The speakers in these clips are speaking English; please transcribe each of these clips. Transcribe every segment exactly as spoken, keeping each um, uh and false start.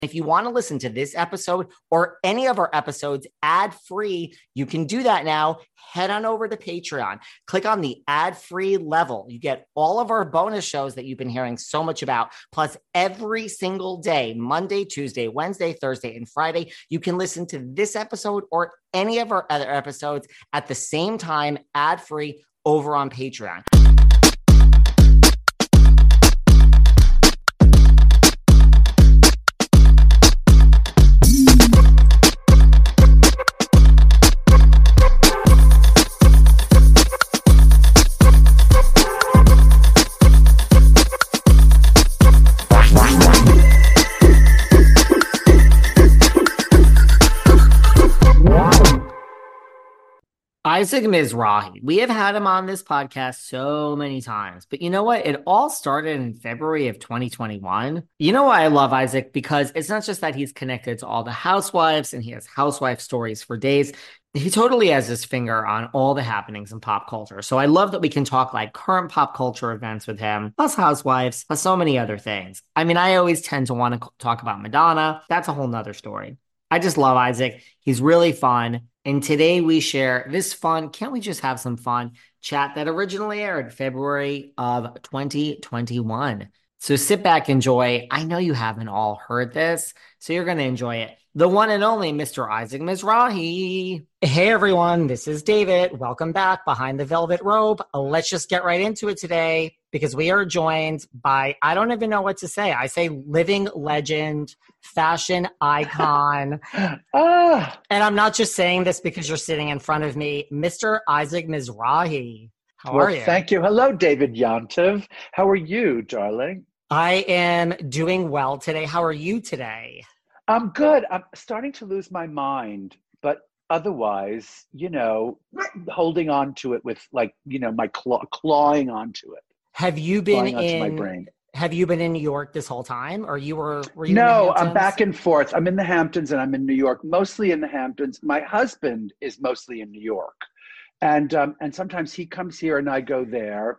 If you want to listen to this episode or any of our episodes ad-free, you can do that now. Head on over to Patreon. Click on the ad-free level. You get all of our bonus shows that you've been hearing so much about. Plus, every single day, Monday, Tuesday, Wednesday, Thursday, and Friday, you can listen to this episode or any of our other episodes at the same time, ad-free, over on Patreon. Isaac Mizrahi. We have had him on this podcast so many times, but you know what? It all started in February of twenty twenty-one. You know why I love Isaac? Because it's not just that he's connected to all the housewives and he has housewife stories for days. He totally has his finger on all the happenings in pop culture. So I love that we can talk like current pop culture events with him, plus housewives, plus so many other things. I mean, I always tend to want to talk about Madonna. That's a whole nother story. I just love Isaac. He's really fun. And today we share this fun, can't we just have some fun, chat that originally aired February of twenty twenty-one. So sit back, enjoy. I know you haven't all heard this, so you're going to enjoy it. The one and only Mister Isaac Mizrahi. Hey everyone, this is David. Welcome back behind the velvet robe. Let's just get right into it today because we are joined by, I don't even know what to say. I say living legend, fashion icon. ah. And I'm not just saying this because you're sitting in front of me, Mister Isaac Mizrahi. How well, are you? Thank you. Hello, David Yontef. How are you, darling? I am doing well today. How are you today? I'm good. I'm starting to lose my mind, but otherwise, you know, holding on to it with like, you know, my claw, clawing onto it. Have you been in my brain? Have you been in New York this whole time, or you were? Were you no, in the I'm back and forth. I'm in the Hamptons and I'm in New York. Mostly in the Hamptons. My husband is mostly in New York, and um, and sometimes he comes here and I go there.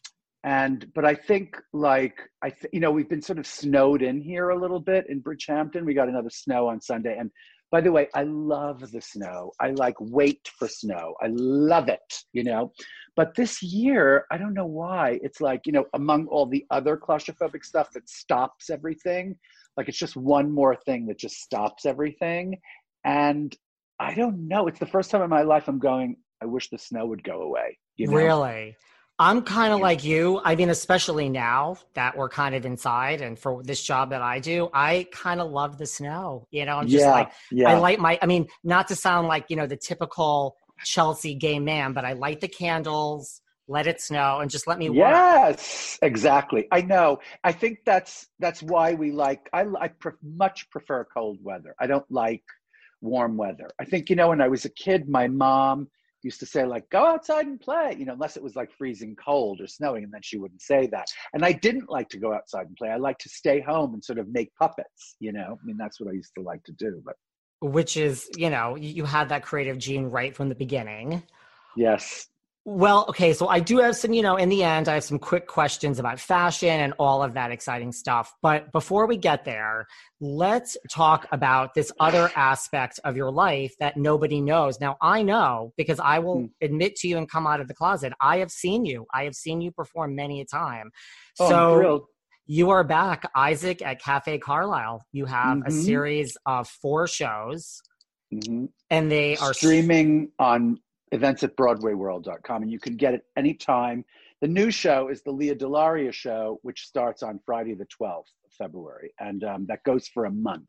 And, but I think like, I, th- you know, we've been sort of snowed in here a little bit in Bridgehampton. We got another snow on Sunday. And by the way, I love the snow. I like wait for snow. I love it, you know, but this year, I don't know why it's like, you know, among all the other claustrophobic stuff that stops everything, like it's just one more thing that just stops everything. And I don't know, it's the first time in my life I'm going, I wish the snow would go away. You know? Really? I'm kind of like you. I mean, especially now that we're kind of inside and for this job that I do, I kind of love the snow. You know, I'm just yeah, like, yeah. I light my, I mean, not to sound like, you know, the typical Chelsea gay man, but I light the candles, let it snow and just let me work. Yes, exactly. I know. I think that's, that's why we like, I, I pre- much prefer cold weather. I don't like warm weather. I think, you know, when I was a kid, my mom used to say like, go outside and play, you know, unless it was like freezing cold or snowing, and then she wouldn't say that. And I didn't like to go outside and play. I liked to stay home and sort of make puppets, you know, I mean, that's what I used to like to do. But which is, you know, you had that creative gene right from the beginning. Yes. Well, okay, so I do have some, you know, in the end, I have some quick questions about fashion and all of that exciting stuff. But before we get there, let's talk about this other aspect of your life that nobody knows. Now, I know because I will mm. admit to you and come out of the closet. I have seen you. I have seen you perform many a time. Oh, so I'm thrilled. You are back, Isaac, at Cafe Carlisle. You have mm-hmm. a series of four shows, mm-hmm. and they are streaming on events at broadway world dot com, and you can get it anytime. The new show is the Leah Delaria show, which starts on Friday the twelfth of February, and um, that goes for a month.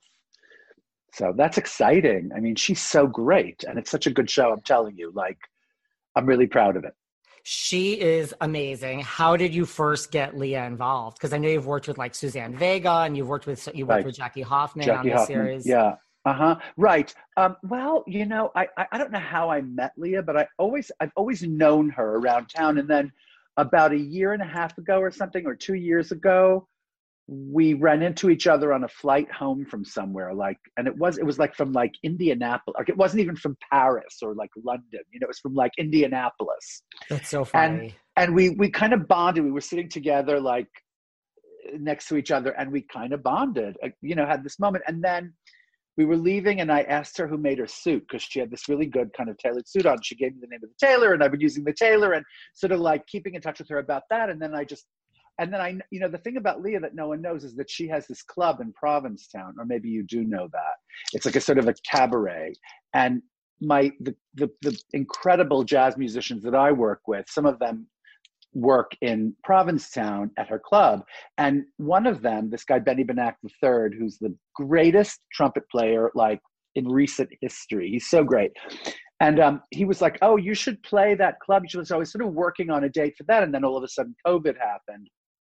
So that's exciting. I mean, she's so great, and it's such a good show, I'm telling you. Like, I'm really proud of it. She is amazing. How did you first get Leah involved? Because I know you've worked with like Suzanne Vega, and you've worked with you worked right. with Jackie Hoffman Jackie on the Hoffman. series. Yeah. Uh-huh. Right. Um, well, you know, I, I I don't know how I met Leah, but I always I've always known her around town. And then about a year and a half ago or something, or two years ago, we ran into each other on a flight home from somewhere, like, and it was it was like from like Indianapolis. Like, it wasn't even from Paris or like London, you know, it was from like Indianapolis. That's so funny. And and we we kind of bonded. We were sitting together, like, next to each other, and we kind of bonded, uh, you know, had this moment. And then we were leaving, and I asked her who made her suit, because she had this really good kind of tailored suit on. She gave me the name of the tailor, and I've been using the tailor and sort of like keeping in touch with her about that. And then I just, and then I, you know, the thing about Leah that no one knows is that she has this club in Provincetown, or maybe you do know that. It's like a sort of a cabaret. And my, the, the, the incredible jazz musicians that I work with, some of them work in Provincetown at her club. And one of them, this guy, Benny Benack the third, who's the greatest trumpet player like in recent history. He's so great. And um, he was like, oh, you should play that club. So I was sort of working on a date for that. And then all of a sudden COVID happened.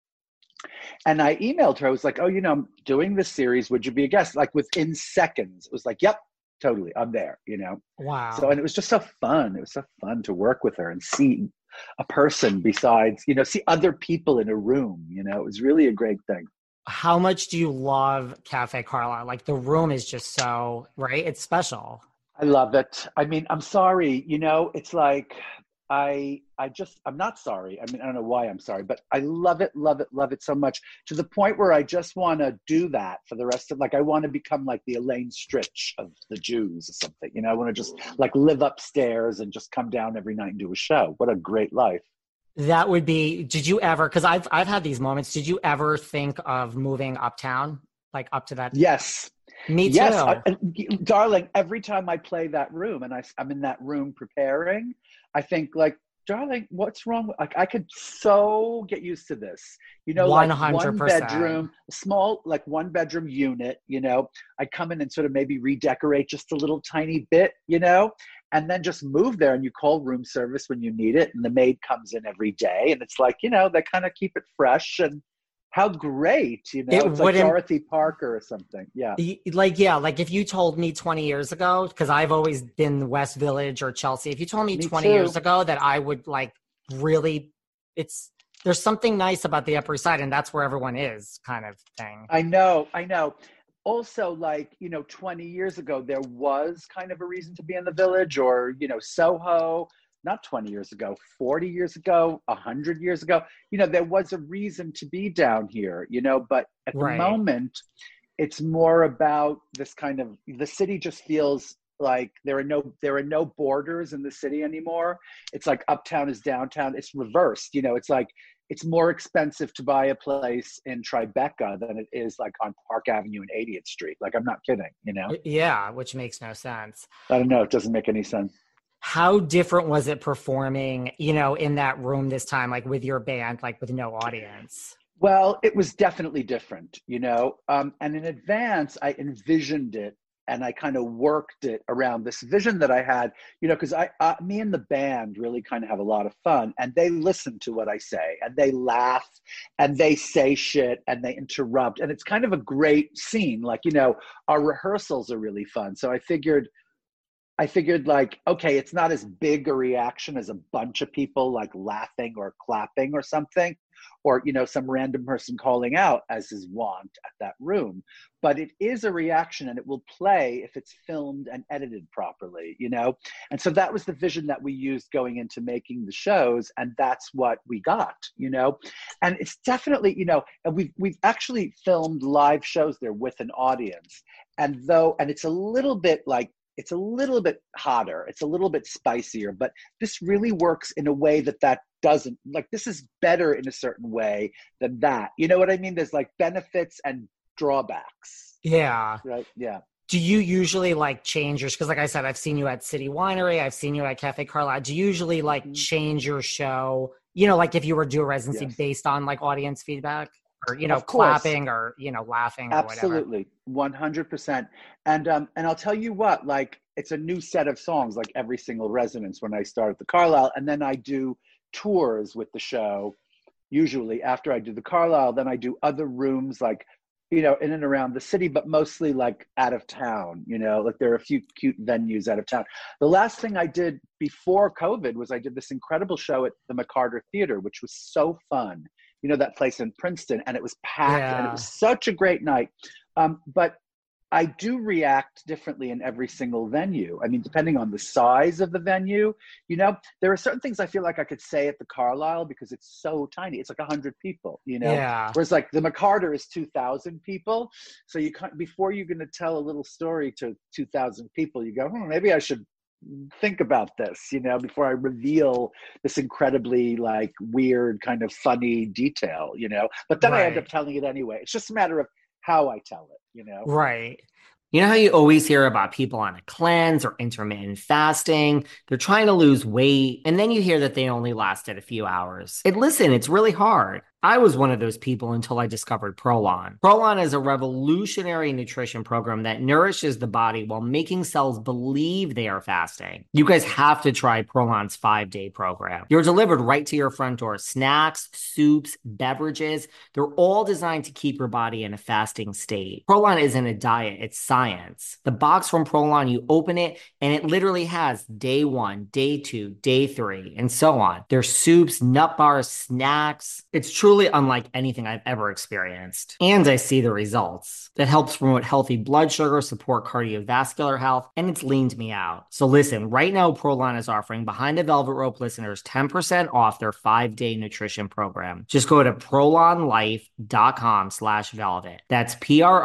And I emailed her. I was like, oh, you know, I'm doing this series. Would you be a guest? Like within seconds, it was like, yep, totally. I'm there, you know? Wow. So, and it was just so fun. It was so fun to work with her and see a person besides, you know, see other people in a room, you know, it was really a great thing. How much do you love Cafe Carlyle? Like the room is just so, right? It's special. I love it. I mean, I'm sorry, you know, it's like, I, I just, I'm not sorry. I mean, I don't know why I'm sorry, but I love it, love it, love it so much, to the point where I just want to do that for the rest of, like, I want to become like the Elaine Stritch of the Jews or something. You know, I want to just like live upstairs and just come down every night and do a show. What a great life. That would be, did you ever, because I've, I've had these moments, did you ever think of moving uptown, like up to that? Yes. Me too. Yes, I, darling, every time I play that room and I, I'm in that room preparing, I think like, darling, what's wrong? Like, I could so get used to this, you know, like one bedroom, small, like one bedroom unit, you know, I come in and sort of maybe redecorate just a little tiny bit, you know, and then just move there, and you call room service when you need it. And the maid comes in every day, and it's like, you know, they kind of keep it fresh. And how great, you know, it it's like Dorothy Parker or something. Yeah. Like, yeah, like if you told me twenty years ago, because I've always been West Village or Chelsea, if you told me, me twenty too. years ago that I would like really, it's, there's something nice about the Upper East Side, and that's where everyone is, kind of thing. I know, I know. Also, like, you know, twenty years ago, there was kind of a reason to be in the Village, or, you know, Soho. Not twenty years ago, forty years ago, one hundred years ago, you know, there was a reason to be down here, you know, but at right. the moment, it's more about this kind of, the city just feels like there are no, there are no borders in the city anymore. It's like uptown is downtown. It's reversed, you know, it's like, it's more expensive to buy a place in Tribeca than it is like on Park Avenue and eightieth Street. Like, I'm not kidding, you know? Yeah, which makes no sense. I don't know. It doesn't make any sense. How different was it performing, you know, in that room this time, like with your band, like with no audience? Well, it was definitely different, you know, um, and in advance, I envisioned it, and I kind of worked it around this vision that I had, you know, because I, uh, me and the band really kind of have a lot of fun, and they listen to what I say, and they laugh, and they say shit, and they interrupt, and it's kind of a great scene. Like, you know, our rehearsals are really fun. So I figured, I figured like, okay, it's not as big a reaction as a bunch of people like laughing or clapping or something, or, you know, some random person calling out, as is wont at that room. But it is a reaction, and it will play if it's filmed and edited properly, you know? And so that was the vision that we used going into making the shows, and that's what we got, you know? And it's definitely, you know, and we've, we've actually filmed live shows there with an audience. And though, and it's a little bit like, it's a little bit hotter, it's a little bit spicier, but this really works in a way that that doesn't, like, this is better in a certain way than that. You know what I mean? There's like benefits and drawbacks. Yeah. Right. Yeah. Do you usually like change your, because like I said, I've seen you at City Winery, I've seen you at Cafe Carlyle. Do you usually like mm-hmm. change your show, you know, like if you were to do a residency yes. based on like audience feedback? Or, you know, clapping or, you know, laughing or absolutely whatever. one hundred percent. And um and I'll tell you what, like, it's a new set of songs like every single residence when I start at the Carlyle, and then I do tours with the show. Usually after I do the Carlyle, then I do other rooms, like, you know, in and around the city, but mostly like out of town, you know, like there are a few cute venues out of town. The last thing I did before COVID was I did this incredible show at the McCarter Theater, which was so fun. You know, that place in Princeton, and it was packed yeah. and it was such a great night. Um, but I do react differently in every single venue. I mean, depending on the size of the venue, you know, there are certain things I feel like I could say at the Carlisle because it's so tiny. It's like a hundred people, you know, Yeah. whereas like the McCarter is two thousand people. So you can't, before you're going to tell a little story to two thousand people, you go, hmm, maybe I should think about this, you know, before I reveal this incredibly like weird kind of funny detail, you know, but then I end up Right. telling it anyway. It's just a matter of how I tell it, you know. Right. You know how you always hear about people on a cleanse or intermittent fasting? They're trying to lose weight, and then you hear that they only lasted a few hours. And listen, it's really hard. I was one of those people until I discovered Prolon. Prolon is a revolutionary nutrition program that nourishes the body while making cells believe they are fasting. You guys have to try Prolon's five-day program. You're delivered right to your front door. Snacks, soups, beverages, they're all designed to keep your body in a fasting state. Prolon isn't a diet, it's science. The box from Prolon, you open it, and it literally has day one, day two, day three, and so on. There's soups, nut bars, snacks. It's truly unlike anything I've ever experienced. And I see the results. That helps promote healthy blood sugar, support cardiovascular health, and it's leaned me out. So listen, right now Prolon is offering Behind the Velvet Rope listeners ten percent off their five-day nutrition program. Just go to prolonlife.com slash velvet. That's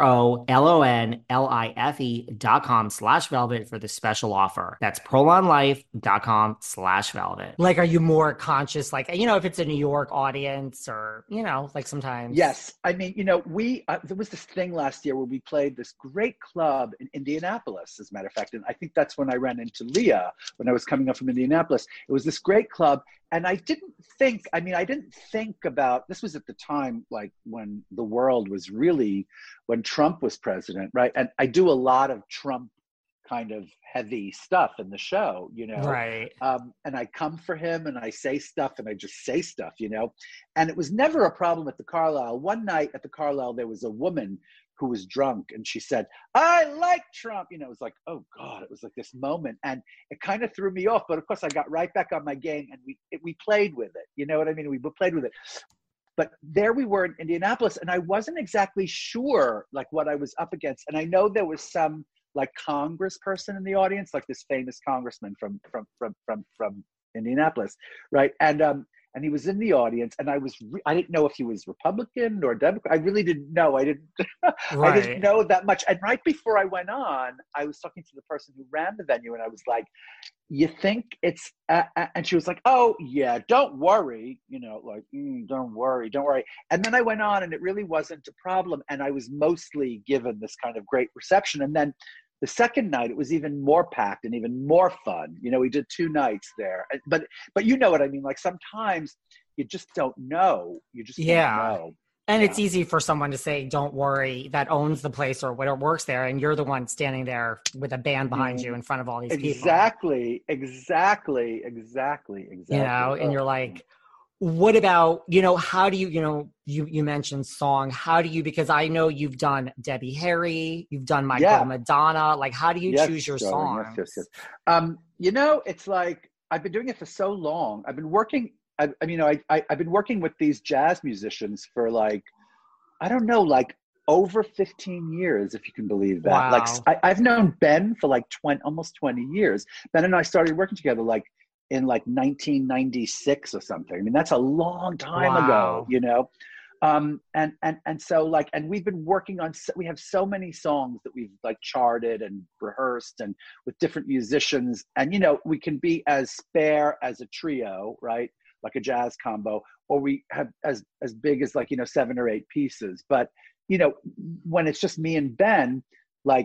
P-R-O-L-O-N-L-I-F-E dot com slash velvet for the special offer. That's prolonlife.com slash velvet. Like, are you more conscious, like, you know, if it's a New York audience or, you know, like sometimes. Yes. I mean, you know, we, uh, there was this thing last year where we played this great club in Indianapolis, as a matter of fact. And I think that's when I ran into Leah when I was coming up from Indianapolis. It was this great club. And I didn't think, I mean, I didn't think about, this was at the time, like when the world was really, when Trump was president, right? And I do a lot of Trump kind of heavy stuff in the show, you know, right. Um, and I come for him and I say stuff and I just say stuff, you know, and it was never a problem at the Carlisle. One night at the Carlisle, there was a woman who was drunk and she said, I like Trump. You know, it was like, oh God, it was like this moment. And it kind of threw me off. But of course I got right back on my game and we, it, we played with it. You know what I mean? We played with it. But there we were in Indianapolis and I wasn't exactly sure like what I was up against. And I know there was some like congressperson in the audience, like this famous congressman from, from, from, from, from Indianapolis. Right. And, um, and he was in the audience and I was, re- I didn't know if he was Republican or Democrat. I really didn't know. I didn't, right. I didn't know that much. And right before I went on, I was talking to the person who ran the venue and I was like, you think it's, uh, uh, and she was like, oh yeah, don't worry. You know, like, mm, don't worry, don't worry. And then I went on and it really wasn't a problem. And I was mostly given this kind of great reception. And then the second night, it was even more packed and even more fun. You know, we did two nights there, but, but you know what I mean? Like sometimes you just don't know. You just yeah. don't know. And yeah. It's easy for someone to say, don't worry, that owns the place or whatever works there. And you're the one standing there with a band behind mm. you in front of all these exactly, people. Exactly, exactly, exactly. You know, and you're like, what about, you know, how do you, you know, you, you mentioned song, how do you, because I know you've done Debbie Harry, you've done My yeah. Girl Madonna, like how do you yes, choose your darling, songs? Yes, yes, yes. Um, you know, it's like, I've been doing it for so long. I've been working, I, I mean, you know, I, I, I've been working with these jazz musicians for like, I don't know, like over fifteen years, if you can believe that. Wow. Like I, I've known Ben for like twenty, almost twenty years. Ben and I started working together like in like nineteen ninety-six or something. I mean, that's a long time wow. ago, you know? Um, and, and, and so like, and we've been working on, we have so many songs that we've like charted and rehearsed and with different musicians. And, you know, we can be as spare as a trio, right? Like a jazz combo, or we have as, as big as like, you know, seven or eight pieces. But, you know, when it's just me and Ben, like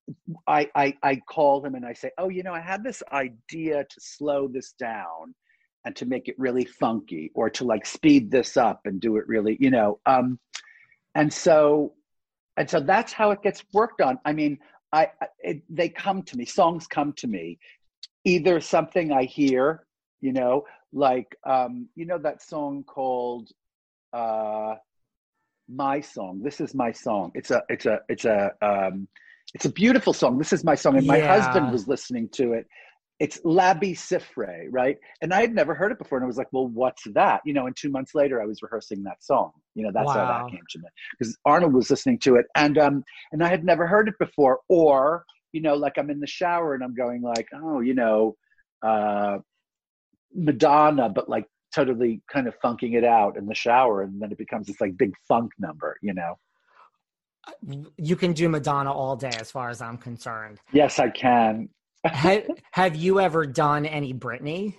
I, I, I call him and I say, oh, you know, I had this idea to slow this down and to make it really funky, or to like speed this up and do it really, you know. Um, and so, and so that's how it gets worked on. I mean, I, it, they come to me, songs come to me, either something I hear, you know, like, um, you know, that song called uh, My Song. This is my song. It's a, it's a, it's a, um, it's a beautiful song. This is my song. And my yeah. husband was listening to it. it's Labi Siffre, right? And I had never heard it before. And I was like, well, what's that? You know, and two months later, I was rehearsing that song. You know, that's how that Wow. came to me because Arnold was listening to it. And, um, and I had never heard it before. Or, you know, like I'm in the shower and I'm going like, oh, you know, uh, Madonna, but like totally kind of funking it out in the shower. And then it becomes this like big funk number, you know? You can do Madonna all day as far as I'm concerned. Yes, I can. have, have you ever done any Britney?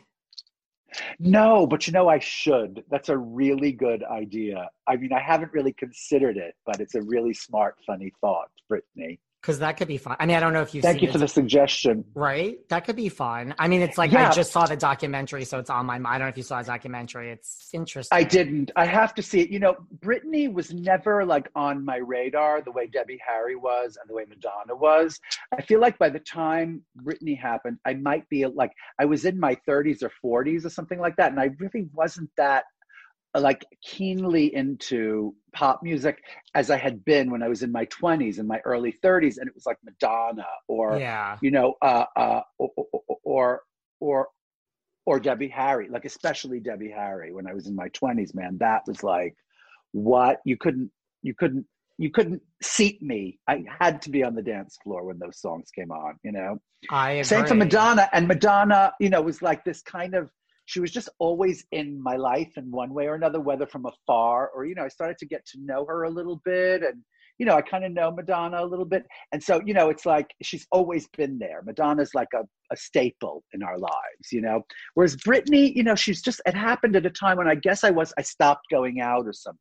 No, but you know, I should. That's a really good idea. I mean, I haven't really considered it, but it's a really smart, funny thought, Brittany. Because that could be fun. I mean, I don't know if you've Thank seen you it. for the suggestion. Right? That could be fun. I mean, it's like I Yeah, just saw the documentary, so it's on my mind. I don't know if you saw the documentary. It's interesting. I didn't. I have to see it. You know, Brittany was never like on my radar the way Debbie Harry was and the way Madonna was. I feel like by the time Brittany happened, I might be like, I was in my thirties or forties or something like that. And I really wasn't that like keenly into pop music as I had been when I was in my twenties and my early thirties, and it was like Madonna or Yeah. you know uh, uh, or, or or or Debbie Harry, like especially Debbie Harry when I was in my twenties. Man, that was like what you couldn't you couldn't you couldn't seat me. I had to be on the dance floor when those songs came on. You know, I same for agree. Madonna, and Madonna, you know, was like this kind of she was just always in my life in one way or another, whether from afar or, you know, I started to get to know her a little bit. And, you know, I kind of know Madonna a little bit. And so, you know, it's like she's always been there. Madonna's like a, a staple in our lives, you know, whereas Britney, you know, she's just, it happened at a time when I guess I was, I stopped going out or something.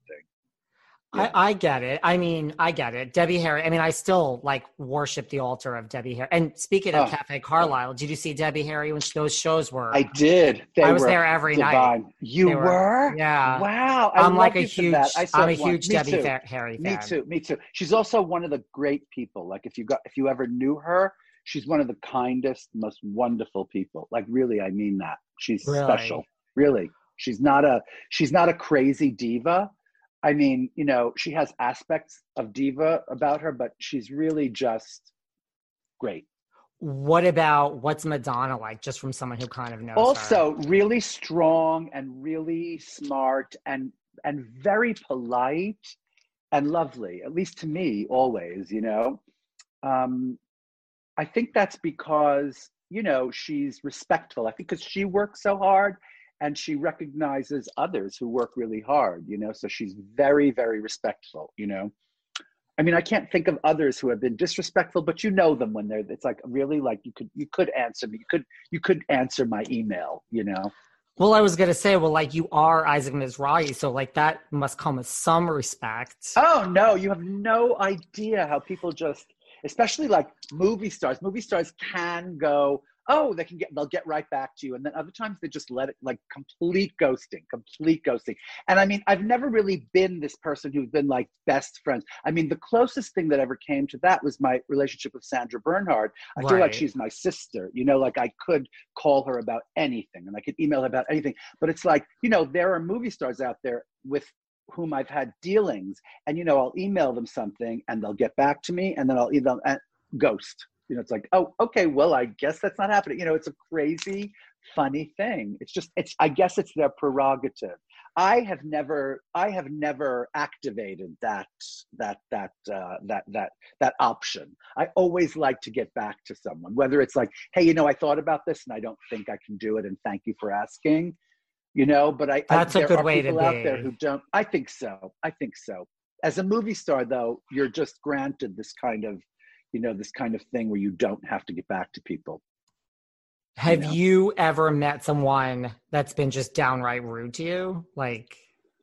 Yeah. I, I get it. I mean, I get it. Debbie Harry. I mean, I still like worship the altar of Debbie Harry. And speaking of Oh, Cafe Carlisle, did you see Debbie Harry when those shows were? I did. They I was were there every divine. night. You They were? were, yeah. Wow. I I'm love like a you for huge. that. I saw I'm a it once. huge Me Debbie too. Fa- Harry Me fan. too. Me too. She's also one of the great people. Like if you got, if you ever knew her, she's one of the kindest, most wonderful people. Like really, I mean that. She's special. Really. Really. She's not a, she's not a crazy diva. I mean, you know, she has aspects of diva about her, but she's really just great. What about what's Madonna like? Just from someone who kind of knows Also, her. really strong and really smart and and very polite and lovely. At least to me, always. You know, um, I think that's because you know she's respectful. I think because she works so hard and she recognizes others who work really hard. You know, so she's very very respectful. You know. I mean, I can't think of others who have been disrespectful, but you know them when they're. It's like really like you could you could answer me. You could you could answer my email. You know. Well, I was gonna say, well, like you are Isaac Mizrahi, so like that must come with some respect. Oh no, you have no idea how people just, especially like movie stars. Movie stars can go. Oh, they can get. They'll get right back to you, and then other times they just let it like complete ghosting, complete ghosting. And I mean, I've never really been this person who's been like best friends. I mean, the closest thing that ever came to that was my relationship with Sandra Bernhard. I feel like Right. she's my sister. You know, like I could call her about anything, and I could email her about anything. But it's like, you know, there are movie stars out there with whom I've had dealings, and you know, I'll email them something, and they'll get back to me, and then I'll email and ghost. You know, it's like, oh, okay, well, I guess that's not happening. You know, it's a crazy, funny thing. It's just, it's, I guess it's their prerogative. I have never, I have never activated that, that, that, uh, that, that, that option. I always like to get back to someone, whether it's like, hey, you know, I thought about this and I don't think I can do it, and thank you for asking. You know, but I, I That's a there good are way to people out there be. who don't. I think so. I think so. As a movie star, though, you're just granted this kind of you know, this kind of thing where you don't have to get back to people. Have you know? you ever met someone that's been just downright rude to you? Like,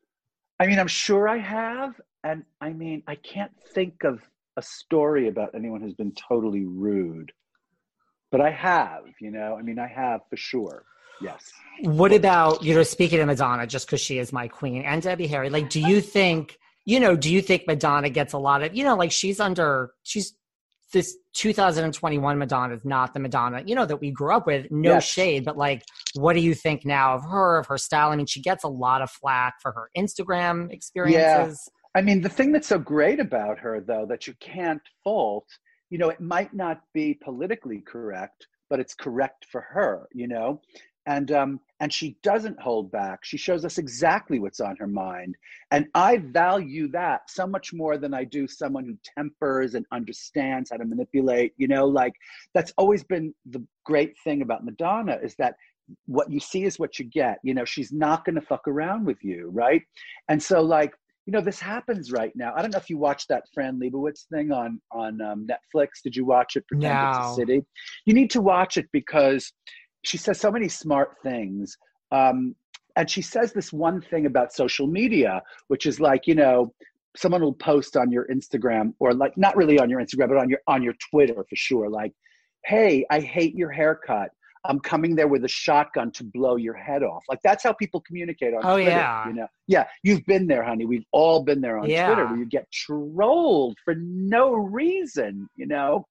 I mean, I'm sure I have. And I mean, I can't think of a story about anyone who's been totally rude, but I have, you know, I mean, I have for sure. Yes. what about, you know, speaking of Madonna, just because she is my queen, and Debbie Harry, like, do you think, you know, do you think Madonna gets a lot of, you know, like she's under, she's, this two thousand twenty-one Madonna is not the Madonna, you know, that we grew up with. No Yes. shade, but like, what do you think now of her, of her style? I mean, she gets a lot of flack for her Instagram experiences. Yeah. I mean, the thing that's so great about her, though, that you can't fault, you know, it might not be politically correct, but it's correct for her, you know? And um, and she doesn't hold back. She shows us exactly what's on her mind. And I value that so much more than I do someone who tempers and understands how to manipulate, you know, like that's always been the great thing about Madonna is that what you see is what you get. You know, she's not going to fuck around with you, right? And so like, you know, this happens right now. I don't know if you watched that Fran Lebowitz thing on on um, Netflix. Did you watch it? Pretend It's a No. City. You need to watch it because she says so many smart things. Um, and she says this one thing about social media, which is like, you know, someone will post on your Instagram or like, not really on your Instagram, but on your, on your Twitter for sure. Like, hey, I hate your haircut. I'm coming there with a shotgun to blow your head off. Like that's how people communicate on Oh, Twitter, yeah. you know? Yeah, you've been there, honey. We've all been there on Yeah. Twitter where you get trolled for no reason, you know?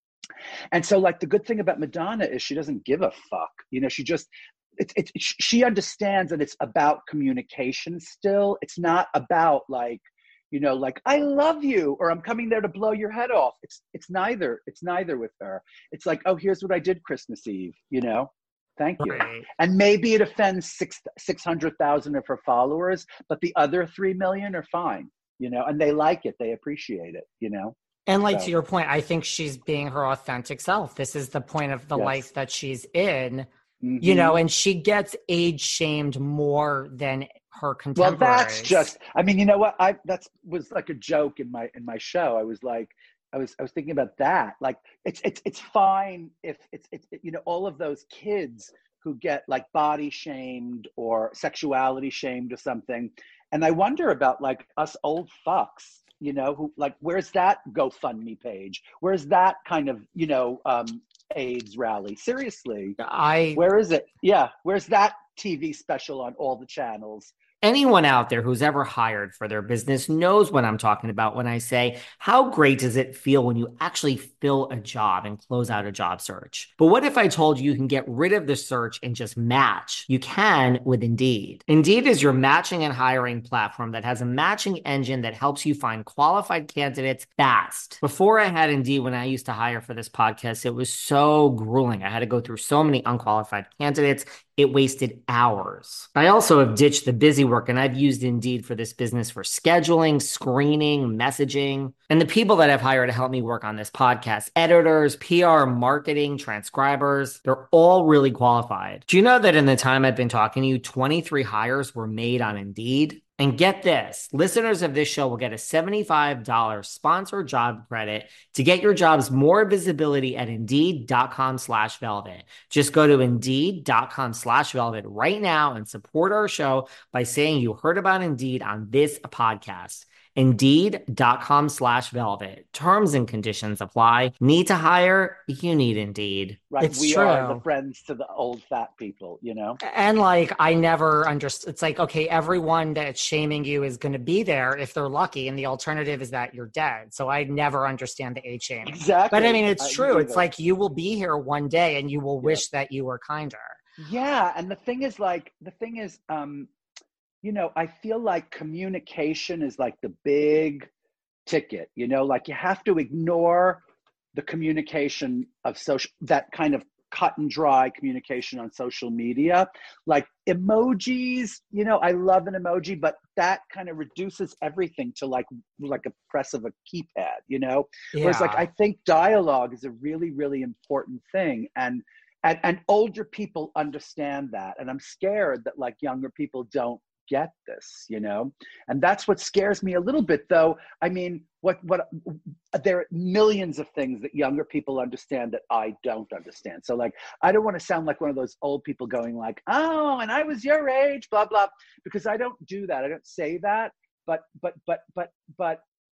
And so like the good thing about Madonna is she doesn't give a fuck. You know, she just, it's, it's, she understands that it's about communication still. It's not about like, you know, like, I love you, or I'm coming there to blow your head off. It's, it's neither, it's neither with her. It's like, oh, here's what I did Christmas Eve, you know? Thank you. Right. And maybe it offends six, 600,000 of her followers, but the other three million are fine, you know, and they like it. They appreciate it, you know? And like So, to your point, I think she's being her authentic self. This is the point of the yes. life that she's in, Mm-hmm. you know, and she gets age shamed more than her contemporaries. Well, that's just, I mean, you know what? I, that's was like a joke in my, in my show. I was like, I was, I was thinking about that. Like, it's, it's, it's fine if it's, it's, you know, all of those kids who get like body shamed or sexuality shamed or something. And I wonder about like us old fucks, you know, who like, where's that GoFundMe page? Where's that kind of, you know, um, AIDS rally? Seriously, I, where is it? Yeah. Where's that T V special on all the channels? anyone out there who's ever hired for their business knows what I'm talking about when I say, how great does it feel when you actually fill a job and close out a job search? But what if I told you you can get rid of the search and just match? You can with Indeed. Indeed is your matching and hiring platform that has a matching engine that helps you find qualified candidates fast. Before I had Indeed, when I used to hire for this podcast, it was so grueling. I had to go through so many unqualified candidates. It wasted hours. I also have ditched the busy work, and I've used Indeed for this business for scheduling, screening, messaging. And the people that I've hired to help me work on this podcast, editors, P R, marketing, transcribers, they're all really qualified. Do you know that in the time I've been talking to you, twenty-three hires were made on Indeed? And get this, listeners of this show will get a seventy-five dollars sponsored job credit to get your jobs more visibility at Indeed.com slash Velvet. Just go to Indeed.com slash Velvet right now and support our show by saying you heard about Indeed on this podcast. Indeed.com slash Velvet. Terms and conditions apply. Need to hire? You need Indeed. Right. It's we true. are the friends to the old fat people, you know? And like, I never understood. It's like, okay, everyone that's shaming you is going to be there if they're lucky. And the alternative is that you're dead. So I never understand the age shaming. Exactly. But I mean, it's I true. It's either. like you will be here one day and you will Yeah. wish that you were kinder. Yeah. And the thing is like, the thing is, um, you know, I feel like communication is like the big ticket, you know, like you have to ignore the communication of social, that kind of cut and dry communication on social media, like emojis, you know, I love an emoji, but that kind of reduces everything to like, like a press of a keypad, you know, Yeah. whereas like, I think dialogue is a really, really important thing. And, and, and older people understand that. And I'm scared that like younger people don't get this, you know, and that's what scares me a little bit, though. I mean, what what there are millions of things that younger people understand that I don't understand. So like, I don't want to sound like one of those old people going like, oh, and I was your age, blah blah, because I don't do that. I don't say that. But but but but but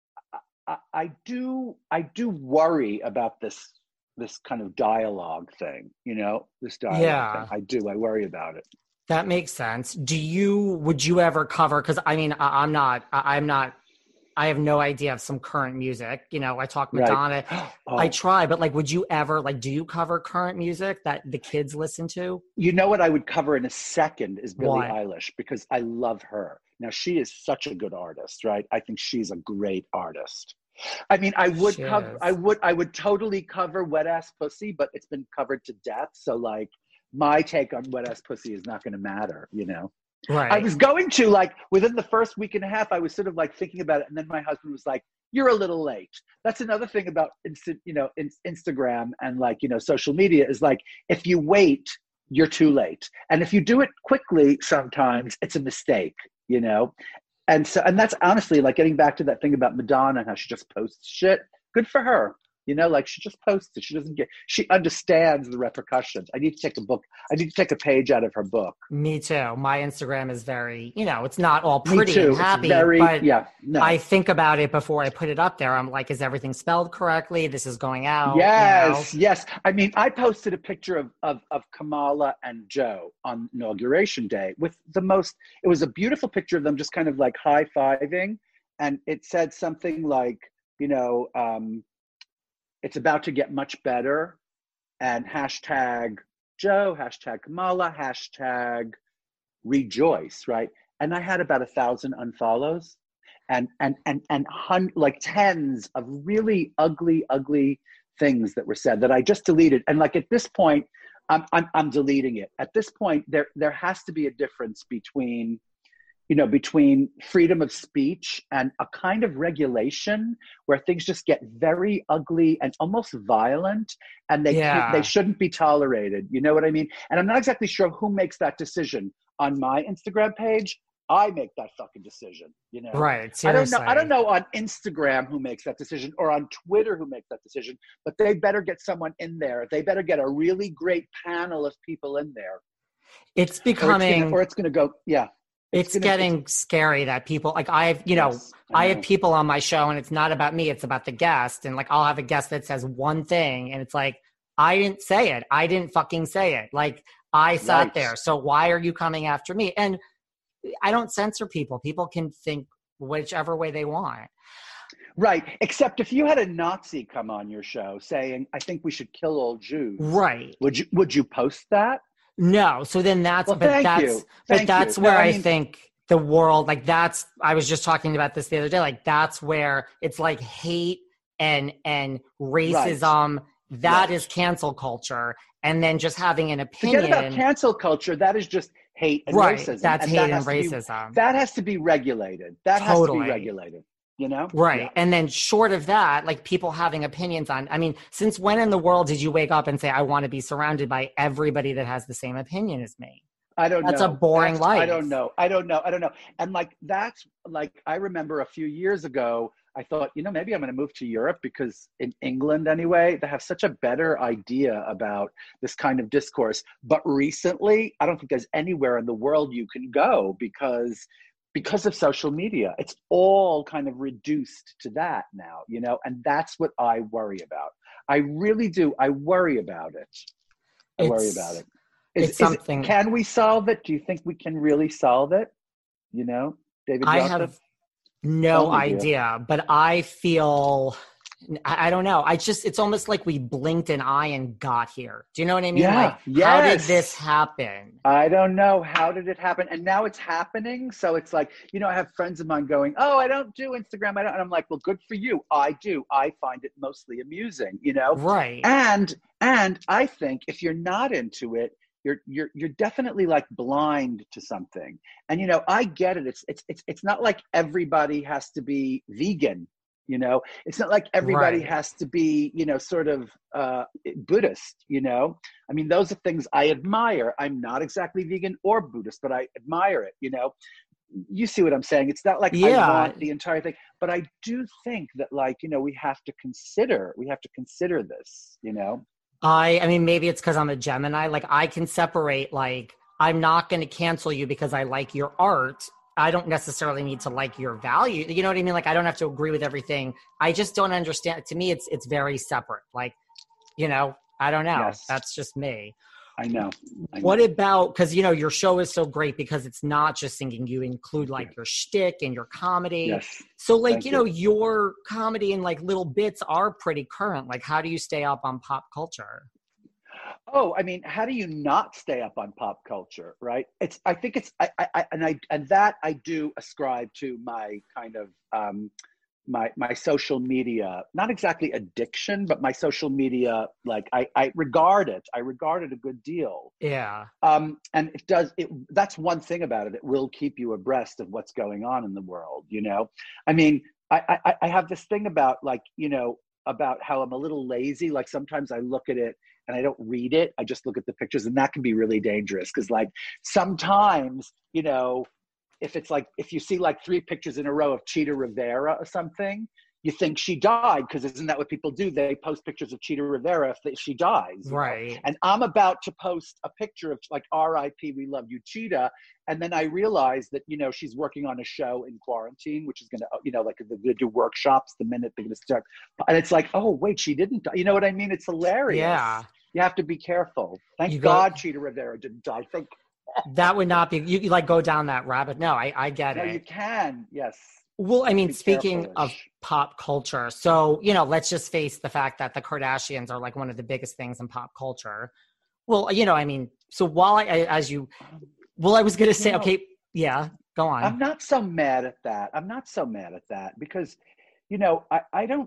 I, I do I do worry about this this kind of dialogue thing, you know, this dialogue Yeah. thing. I do. I worry about it. That makes sense. Do you, would you ever cover, because I mean, I, I'm not, I, I'm not, I have no idea of some current music. You know, I talk Madonna, Right. Oh. I try, but like, would you ever, like, do you cover current music that the kids listen to? You know what I would cover in a second is Billie What? Eilish, because I love her. Now, she is such a good artist, right? I think she's a great artist. I mean, I would She cover, I is. would, I would totally cover wet ass pussy, but it's been covered to death. So like, my take on wet ass pussy is not going to matter, you know. I Right. was going to like within the first week and a half, I was sort of like thinking about it, and then my husband was like, "You're a little late." That's another thing about instant, you know, in, Instagram and like you know social media is like if you wait, you're too late, and if you do it quickly, sometimes it's a mistake, you know. And so, and that's honestly like getting back to that thing about Madonna and how she just posts shit. Good for her. You know, like she just posts it. She doesn't get, she understands the repercussions. I need to take a book. I need to take a page out of her book. Me too. My Instagram is very, you know, it's not all Me pretty and too. It's happy, very, but yeah, I no. think about it before I put it up there. I'm like, is everything spelled correctly? This is going out, you know? Yes, yes. I mean, I posted a picture of, of, of Kamala and Joe on inauguration day with the most, it was a beautiful picture of them just kind of like high fiving. And it said something like, you know, um, it's about to get much better. And hashtag Joe, hashtag Kamala, hashtag rejoice, right? And I had about a thousand unfollows and and and and hun- like tens of really ugly, ugly things that were said that I just deleted. And like at this point, I'm I'm, I'm deleting it. At this point, there there has to be a difference between you know between freedom of speech and a kind of regulation where things just get very ugly and almost violent and they can't they Yeah. shouldn't be tolerated, you know what I mean? And I'm not exactly sure who makes that decision on my Instagram page. I make that fucking decision, you know. Right. I don't know I don't Seriously. know on Instagram who makes that decision or on Twitter who makes that decision, but they better get someone in there. They better get a really great panel of people in there It's or it's gonna becoming or it's gonna go, yeah, it's it's gonna it's getting scary that people like I have, you know, yes, I I have know. people on my show and it's not about me, it's about the guest. And like I'll have a guest that says one thing and it's like, I didn't say it. I didn't fucking say it. Like I sat Right. there. So why are you coming after me? And I don't censor people. People can think whichever way they want. Right. Except if you had a Nazi come on your show saying, I think we should kill all Jews, Right. would you would you post that? No. So then that's, Well, but thank that's, you. but Thank you. that's No, where I I mean, think the world, like that's, I was just talking about this the other day. Like that's where it's like hate and, and right, racism, that right. is cancel culture. And then just having an Forget about opinion. cancel culture. That is just hate and Right. racism. That's And hate that and has to be racism. that has to be regulated. That has to be Totally. regulated. You know? Yeah. Right. And then short of that, like people having opinions on, I mean, since when in the world did you wake up and say, I want to be surrounded by everybody that has the same opinion as me? I don't That's a know. boring That's I don't life. know. I don't know. I don't know. And like that's like I remember a few years ago, I thought, you know, maybe I'm going to move to Europe because in England anyway, they have such a better idea about this kind of discourse. But recently, I don't think there's anywhere in the world you can go because because of social media. It's all kind of reduced to that now, you know, and that's what I worry about. I really do. I worry about it. I worry about It's it. Is it's is something can we solve it? Do you think we can really solve it? You know, David I Yossa? have Tell no me, dear. idea, but I feel I, I don't know. I just it's almost like we blinked an eye and got here. Do you know what I mean? Like, Yeah, how did this yes. happen? I don't know. How did it happen? And now it's happening. So it's like, you know, I have friends of mine going, oh, I don't do Instagram. I don't. And I'm like, well, good for you. I do. I find it mostly amusing, you know? Right. And and I think if you're not into it, you're you're you're definitely like blind to something. And you know, I get it. It's it's it's it's not like everybody has to be vegan, you know. It's not like everybody Right. has to be, you know, sort of uh Buddhist, you know. I mean, those are things I admire. I'm not exactly vegan or Buddhist, but I admire it, you know. You see what I'm saying? It's not like I Yeah. want the entire thing, but I do think that like, you know, we have to consider, we have to consider this, you know. I I mean maybe it's because I'm a Gemini. Like I can separate like I'm not going to cancel you because I like your art. I don't necessarily need to like your value. You know what I mean? Like I don't have to agree with everything. I just don't understand. To me, it's it's very separate. Like, you know, I don't know. Yes, That's just me. I know. I What know. about because you know your show is so great because it's not just singing. You include Thank you. like your shtick and your comedy. Yes. So like you Thank know you. your comedy and like little bits are pretty current. Like how do you stay up on pop culture? Oh, I mean, how do you not stay up on pop culture, right? It's, I think it's, I, I, and I, and that I do ascribe to my kind of, um, my my social media, not exactly addiction, but my social media, like I, I regard it, I regard it a good deal. Yeah. Um, and it does it. That's one thing about it. It will keep you abreast of what's going on in the world. You know, I mean, I, I, I have this thing about like, you know, about how I'm a little lazy. Like sometimes I look at it and I don't read it. I just look at the pictures, and that can be really dangerous because like sometimes, you know, if it's like, if you see like three pictures in a row of Cheetah Rivera or something, you think she died, because isn't that what people do? They post pictures of Cheetah Rivera if they, she dies. Right. Know? And I'm about to post a picture of like R I P We Love You Cheetah. And then I realized that, you know, she's working on a show in quarantine, which is going to, you know, like they do workshops the minute they're going to start. And it's like, oh, wait, she didn't die. You know what I mean? It's hilarious. Yeah. You have to be careful. Thank you God go, Cheetah Rivera didn't die. Thank that would not be, you, you like go down that rabbit. No, I, I get no, it. you can. Yes. Well, I mean, Be speaking careful-ish. of pop culture, so, you know, let's just face the fact that the Kardashians are like one of the biggest things in pop culture. Well, you know, I mean, so while I, I as you, well, I was going to say, You know, okay, yeah, go on. I'm not so mad at that. I'm not so mad at that because, you know, I, I don't,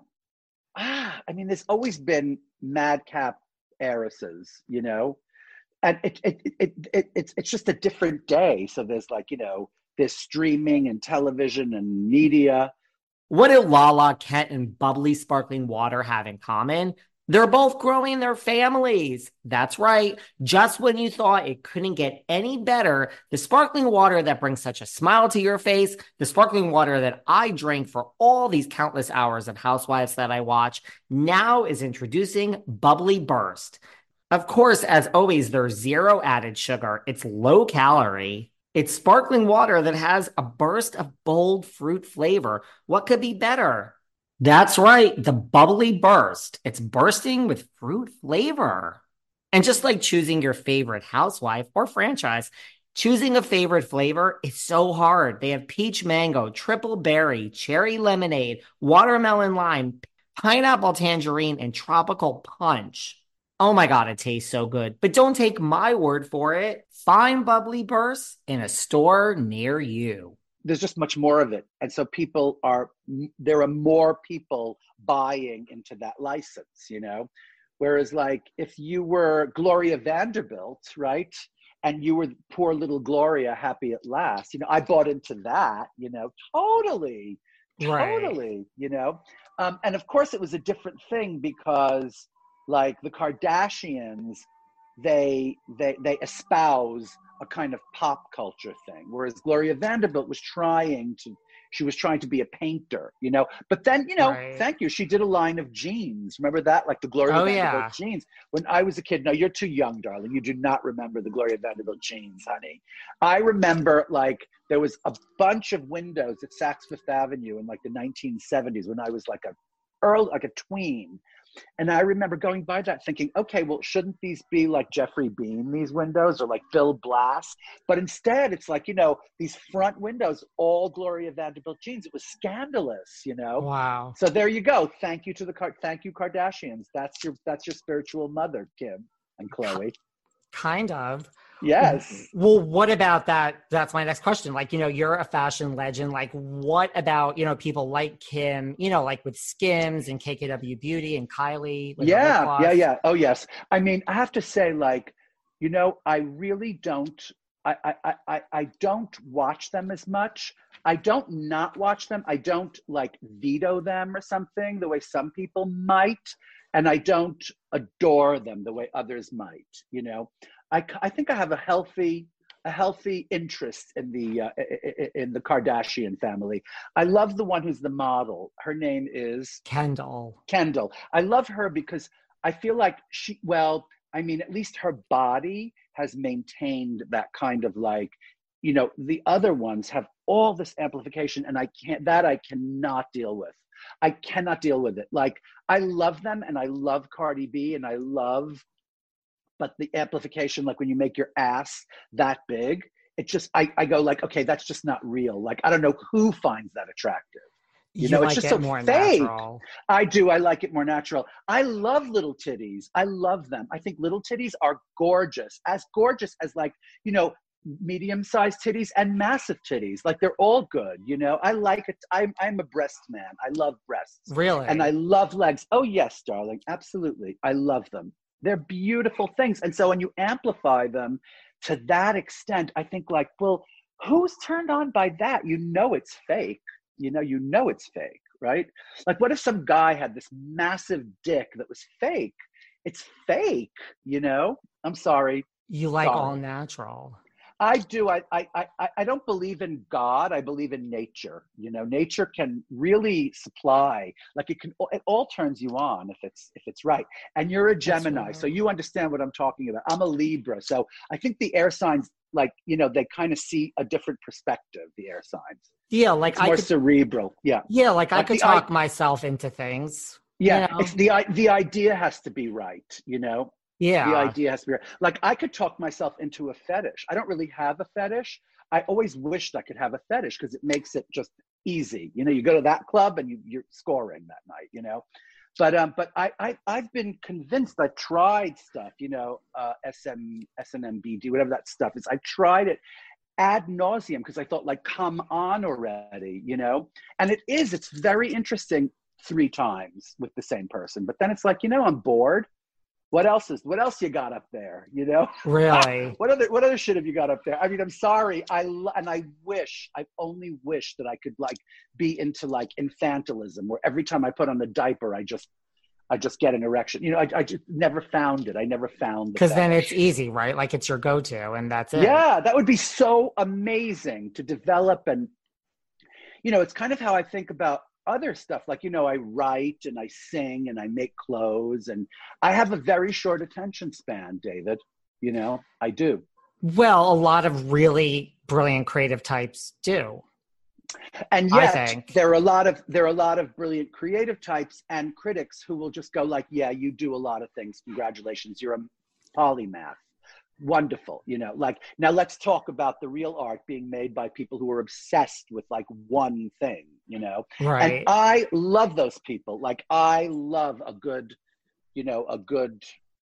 ah, I mean, there's always been madcap heiresses, you know, and it, it, it, it, it's, it's just a different day. So there's like, you know, there's streaming and television and media. What do Lala, Kent, and bubbly sparkling water have in common? They're both growing their families. That's right. Just when you thought it couldn't get any better, the sparkling water that brings such a smile to your face, the sparkling water that I drank for all these countless hours of Housewives that I watch, now is introducing Bubbly Burst. Of course, as always, there's zero added sugar. It's low calorie. It's sparkling water that has a burst of bold fruit flavor. What could be better? That's right, the Bubbly Burst. It's bursting with fruit flavor. And just like choosing your favorite housewife or franchise, choosing a favorite flavor is so hard. They have peach mango, triple berry, cherry lemonade, watermelon lime, pineapple tangerine, and tropical punch. Oh my God, it tastes so good. But don't take my word for it. Find Bubbly Burst in a store near you. There's just much more of it. And so people are, there are more people buying into that license, you know? Whereas like if you were Gloria Vanderbilt, right? And you were poor little Gloria happy at last, you know, I bought into that, you know, totally, totally, right. You know? Um, and of course it was a different thing because like the Kardashians, they they they espouse a kind of pop culture thing, whereas Gloria Vanderbilt was trying to she was trying to be a painter, you know. But then, you know, right. Thank you. She did a line of jeans. Remember that? Like the Gloria oh, Vanderbilt yeah. jeans. When I was a kid, no, you're too young, darling. You do not remember the Gloria Vanderbilt jeans, honey. I remember like there was a bunch of windows at Saks Fifth Avenue in like the nineteen seventies when I was like a early, like a tween. And I remember going by that thinking, okay, well, shouldn't these be like Jeffrey Beam, these windows, or like Bill Blass? But instead, it's like, you know, these front windows, all Gloria Vanderbilt jeans. It was scandalous, you know? Wow. So there you go. Thank you to the, thank you, Kardashians. That's your, that's your spiritual mother, Kim and Khloe. Kind of. Yes. Well, what about that? That's my next question. Like, you know, you're a fashion legend. Like, what about, you know, people like Kim, you know, like with Skims and K K W Beauty and Kylie? Yeah, yeah, yeah. Oh, yes. I mean, I have to say, like, you know, I really don't, I, I, I, I don't watch them as much. I don't not watch them. I don't like veto them or something the way some people might. And I don't adore them the way others might, you know. I, I think I have a healthy a healthy interest in the uh, in the Kardashian family. I love the one who's the model. Her name is Kendall. Kendall. I love her because I feel like she, well, I mean, at least her body has maintained that kind of like, you know, the other ones have all this amplification, and I can't, that I cannot deal with. I cannot deal with it. Like, I love them, and I love Cardi B, and I love, but the amplification, like when you make your ass that big, it just, I, I go like, okay, that's just not real. Like, I don't know who finds that attractive. You, you know, like it's just it so more fake. Natural. I do. I like it more natural. I love little titties. I love them. I think little titties are gorgeous, as gorgeous as like, you know, medium-sized titties and massive titties. Like they're all good, you know. I like it. I'm I'm a breast man. I love breasts. Really? And I love legs. Oh yes, darling. Absolutely. I love them. They're beautiful things. And so when you amplify them to that extent, I think like, well, who's turned on by that? You know it's fake. You know, you know it's fake, right? Like what if some guy had this massive dick that was fake? It's fake, you know? I'm sorry. You like sorry. all natural. I do. I, I, I, I don't believe in God. I believe in nature. You know, nature can really supply, like it can, it all turns you on if it's, if it's right. And you're a Gemini, so you understand what I'm talking about. I'm a Libra. So I think the air signs, like, you know, they kind of see a different perspective, the air signs. Yeah. Like it's I more could, cerebral. Yeah. Yeah. Like, like I could talk I, myself into things. Yeah. You know? It's the, the idea has to be right. You know? Yeah. The idea has to be right. Like I could talk myself into a fetish. I don't really have a fetish. I always wished I could have a fetish because it makes it just easy. You know, you go to that club and you, you're scoring that night, you know. But um, but I, I I've been convinced. I've tried stuff, you know, uh, S M S N M B D, whatever that stuff is. I tried it ad nauseum because I thought, like, come on already, you know. And it is. It's very interesting three times with the same person. But then it's like, you know, I'm bored. What else is, what else you got up there? You know, really? what other, what other shit have you got up there? I mean, I'm sorry. I, and I wish, I only wish that I could like be into like infantilism where every time I put on the diaper, I just, I just get an erection. You know, I, I just never found it. I never found it. Because then it's easy, right? Like it's your go-to and that's it. Yeah. That would be so amazing to develop. And, you know, it's kind of how I think about other stuff. Like, you know, I write and I sing and I make clothes and I have a very short attention span, David. You know, I do. Well, a lot of really brilliant creative types do. And yet there are a lot of, there are a lot of brilliant creative types and critics who will just go like, yeah, you do a lot of things. Congratulations. You're a polymath. Wonderful. You know, like now let's talk about the real art being made by people who are obsessed with like one thing, you know, right. And I love those people. Like I love a good, you know, a good,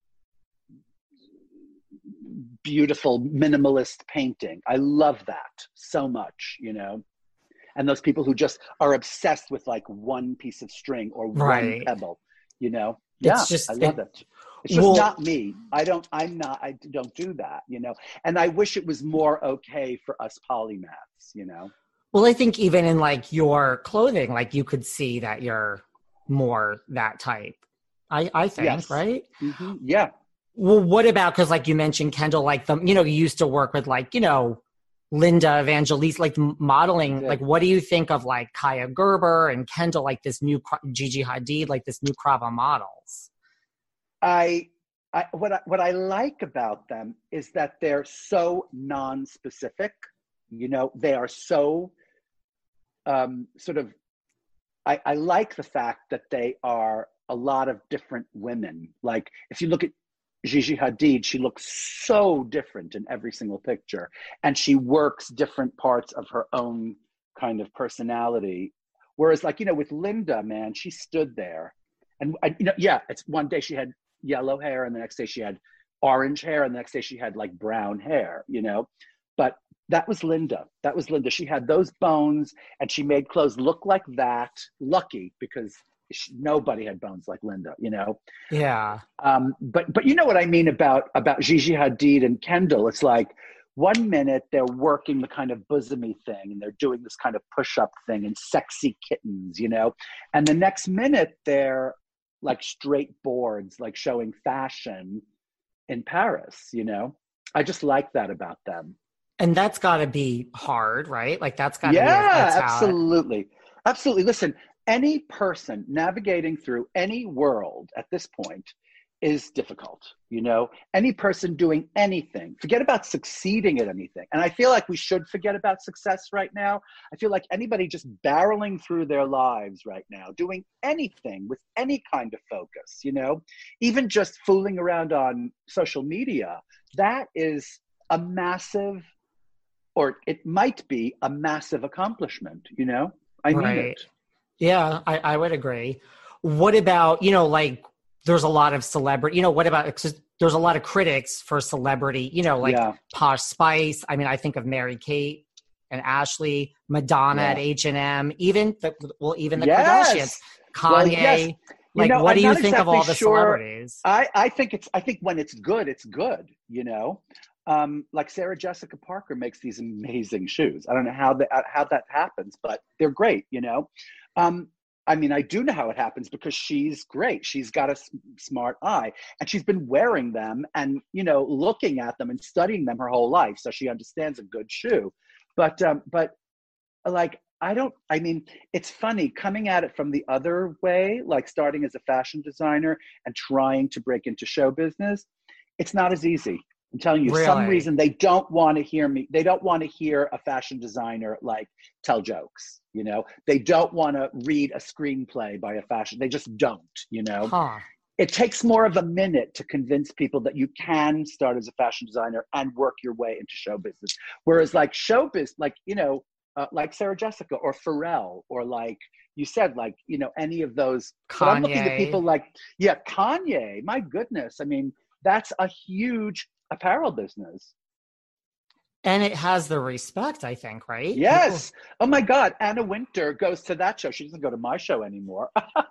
beautiful minimalist painting. I love that so much, you know, and those people who just are obsessed with like one piece of string or right. one pebble, you know. It's yeah, just, I love it. it. It's just well, not me. I don't, I'm not, I don't do that, you know, and I wish it was more okay for us polymaths, you know? Well, I think even in like your clothing, like you could see that you're more that type. I, I think, yes. right? Mm-hmm. Yeah. Well, what about, cause like you mentioned Kendall, like the, you know, you used to work with like, you know, Linda Evangelista, like modeling, like what do you think of like Kaya Gerber and Kendall, like this new Gigi Hadid, like this new crop of models? I, I what I, what I like about them is that they're so non-specific. You know, they are so um, sort of. I, I like the fact that they are a lot of different women. Like if you look at Gigi Hadid, she looks so different in every single picture, and she works different parts of her own kind of personality. Whereas, like you know, with Linda, man, she stood there, and you know, yeah, it's one day she had yellow hair and the next day she had orange hair and the next day she had like brown hair, you know, but that was Linda. That was Linda. She had those bones and she made clothes look like that. Lucky because she, nobody had bones like Linda, you know? Yeah. Um, but, but you know what I mean about, about Gigi Hadid and Kendall? It's like one minute they're working the kind of bosomy thing and they're doing this kind of push-up thing and sexy kittens, you know? And the next minute they're like straight boards, like showing fashion in Paris, you know? I just like that about them. And that's got to be hard, right? Like that's got to yeah, be a, a absolutely. Absolutely. Listen, any person navigating through any world at this point is difficult, you know? Any person doing anything, forget about succeeding at anything. And I feel like we should forget about success right now. I feel like anybody just barreling through their lives right now, doing anything with any kind of focus, you know? Even just fooling around on social media, that is a massive, or it might be a massive accomplishment, you know? I mean right. it. Yeah, I, I would agree. What about, you know, like there's a lot of celebrity, you know, what about, 'cause there's a lot of critics for celebrity, you know, like Yeah. Posh Spice. I mean, I think of Mary Kate and Ashley, Madonna Yeah. at H and M, even the, well, even the Kardashians, Yes. Well, Kanye. yes. You Like, know, what I'm do you not think of exactly all the sure. celebrities? I, I think it's I think when it's good, it's good, you know. Um, like Sarah Jessica Parker makes these amazing shoes. I don't know how that how that happens, but they're great, you know. Um, I mean, I do know how it happens because she's great. She's got a s- smart eye, and she's been wearing them and, you know, looking at them and studying them her whole life, so she understands a good shoe. But um, but like I don't I mean, it's funny coming at it from the other way, like starting as a fashion designer and trying to break into show business. It's not as easy. I'm telling you, some Really? reason they don't want to hear me. They don't want to hear a fashion designer like tell jokes, you know. They don't want to read a screenplay by a fashion. They just don't, you know. Huh. It takes more of a minute to convince people that you can start as a fashion designer and work your way into show business. Whereas like show business, like, you know, uh, like Sarah Jessica or Pharrell or like you said, like, you know, any of those. But I'm looking at people Kanye. like, yeah, Kanye, my goodness. I mean, that's a huge apparel business. And it has the respect, I think, right? People, Yes. Oh my God. Anna Winter goes to that show. She doesn't go to my show anymore.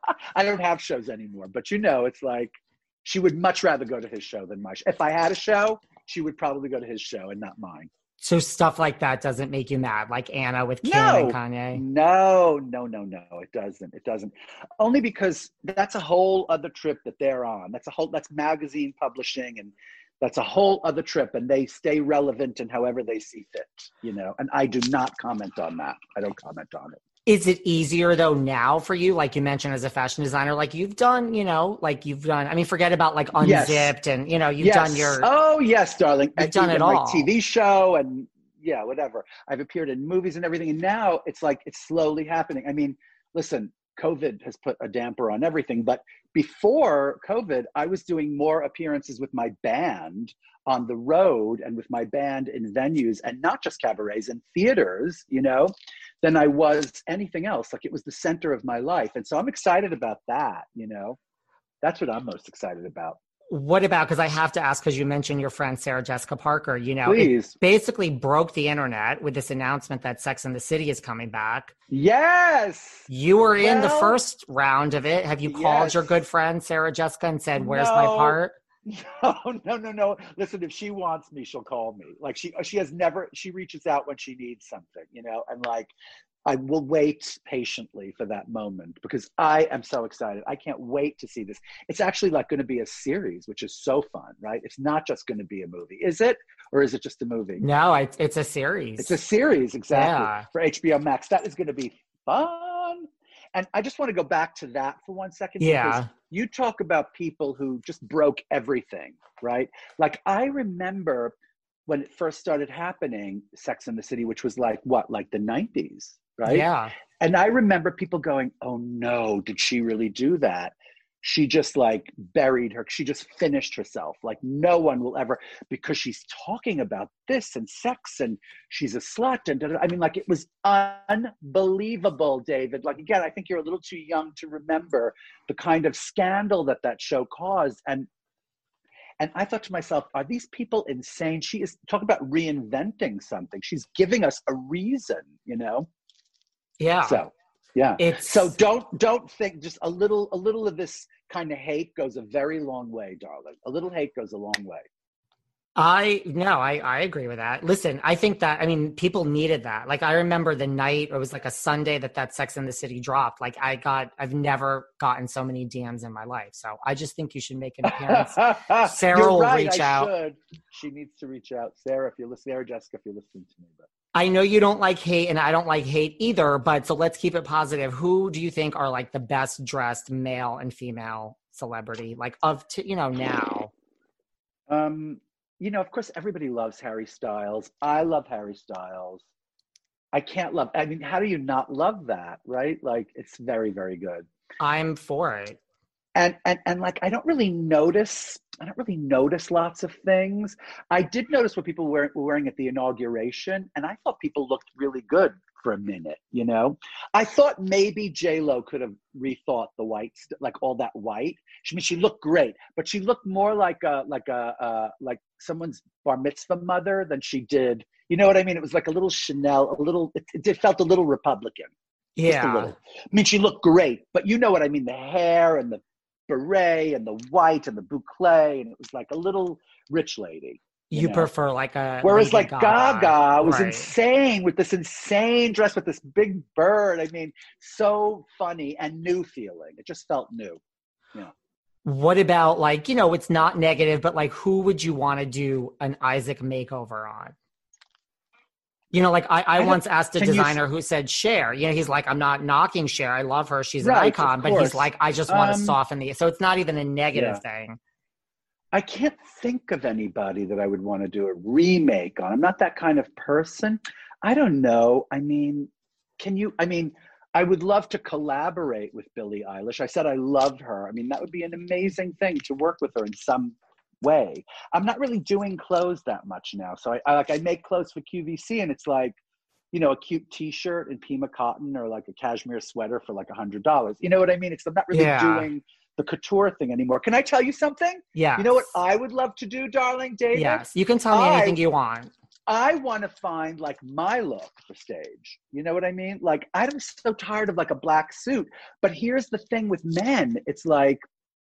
I don't have shows anymore, but you know, it's like she would much rather go to his show than my show. If I had a show, she would probably go to his show and not mine. so stuff like that doesn't make you mad, like Anna with Kim and No, Kanye. no, no, no, no. It doesn't. It doesn't. Only because that's a whole other trip that they're on. That's a whole, that's magazine publishing and that's a whole other trip and they stay relevant in however they see fit, you know, and I do not comment on that. I don't comment on it. Is it easier though now for you? Like you mentioned as a fashion designer, like you've done, you know, like you've done, I mean, forget about like Yes. Unzipped and, you know, you've done Yes. your, Oh, yes, darling. Uh, you've done it Even my all. T V show and yeah, whatever. I've appeared in movies and everything. And now it's like it's slowly happening. I mean, listen, COVID has put a damper on everything. But before COVID, I was doing more appearances with my band on the road and with my band in venues and not just cabarets and theaters, you know, than I was anything else. Like it was the center of my life. And so I'm excited about that, you know. That's what I'm most excited about. What about, because I have to ask, because you mentioned your friend Sarah Jessica Parker, you know, it Please. basically broke the internet with this announcement that Sex and the City is coming back. Yes. You were in the Well, first round of it. Have you called yes. your good friend Sarah Jessica and said, "Where's my No. part"? No, no, no, no. Listen, if she wants me, she'll call me. Like she she has never she reaches out when she needs something, you know, and like I will wait patiently for that moment because I am so excited. I can't wait to see this. It's actually like going to be a series, which is so fun, right? It's not just going to be a movie. Is it? Or is it just a movie? No, it's it's a It's a series. series, exactly, Yeah. for H B O Max. That is going to be fun. And I just want to go back to that for one second because Yeah. you talk about people who just broke everything, right? Like I remember when it first started happening, Sex and the City, which was like what, like the nineties, right? Yeah. And I remember people going, oh no, did she really do that? She just like buried her, she just finished herself. Like no one will ever, because she's talking about this and sex and she's a slut. And da, da, da. I mean, like it was unbelievable, David. Like, again, I think you're a little too young to remember the kind of scandal that that show caused. And and I thought to myself, are these people insane? She is talking about reinventing something. She's giving us a reason, you know? Yeah. So, yeah. So It's don't don't think just a little a little of this kind of hate goes a very long way, darling. A little hate goes a long way. I no, I I agree with that. Listen, I think that I mean people needed that. Like I remember the night it was like a Sunday that that Sex and the City dropped. Like I got I've never gotten so many D Ms in my life. So I just think you should make an appearance. Sarah You're will right. reach I out. should. She needs to reach out, Sarah. If you're listening, Sarah Jessica, if you're listening to me, but I know you don't like hate and I don't like hate either, but so let's keep it positive. Who do you think are like the best dressed male and female celebrity like of to, you know now? um, you know, of course, everybody loves Harry Styles. I love Harry Styles. I can't love. I mean, how do you not love that, right? Like, it's very, very good. I'm for it. and and and like I don't really notice I don't really notice lots of things. I did notice what people were, were wearing at the inauguration, and I thought people looked really good for a minute, you know? I thought maybe J-Lo could have rethought the white, st- like all that white. She I mean, she looked great, but she looked more like a, like a, uh, like someone's bar mitzvah mother than she did. You know what I mean? It was like a little Chanel, a little, it, it felt a little Republican, just a Yeah. little. I mean, she looked great, but you know what I mean? The hair and the beret and the white and the boucle, and it was like a little rich lady. You, You know? prefer like a Whereas Lady like Gaga. Gaga was Right. insane with this insane dress with this big bird. I mean, so funny and new feeling. It just felt new. Yeah. What about like, you know, it's not negative, but like who would you want to do an Isaac makeover on? You know, like I, I, I don't- once asked a can you s- designer who said Cher. You know, he's like, I'm not knocking Cher. I love her. She's an Right, of icon. But he's course. like, I just want to Um, soften the. So it's not even a negative Yeah. thing. I can't think of anybody that I would want to do a remake on. I'm not that kind of person. I don't know. I mean, can you, I mean, I would love to collaborate with Billie Eilish. I said I love her. I mean, that would be an amazing thing to work with her in some way. I'm not really doing clothes that much now. So I, I like I make clothes for Q V C, and it's like, you know, a cute t-shirt in Pima cotton or like a cashmere sweater for like a hundred dollars. You know what I mean? It's I'm not really Yeah. doing the couture thing anymore. Can I tell you something? Yeah. You know what I would love to do, darling David? Yes. You can tell me I- anything you want. I want to find like my look for stage. You know what I mean? Like I'm so tired of like a black suit. But here's the thing with men. It's like,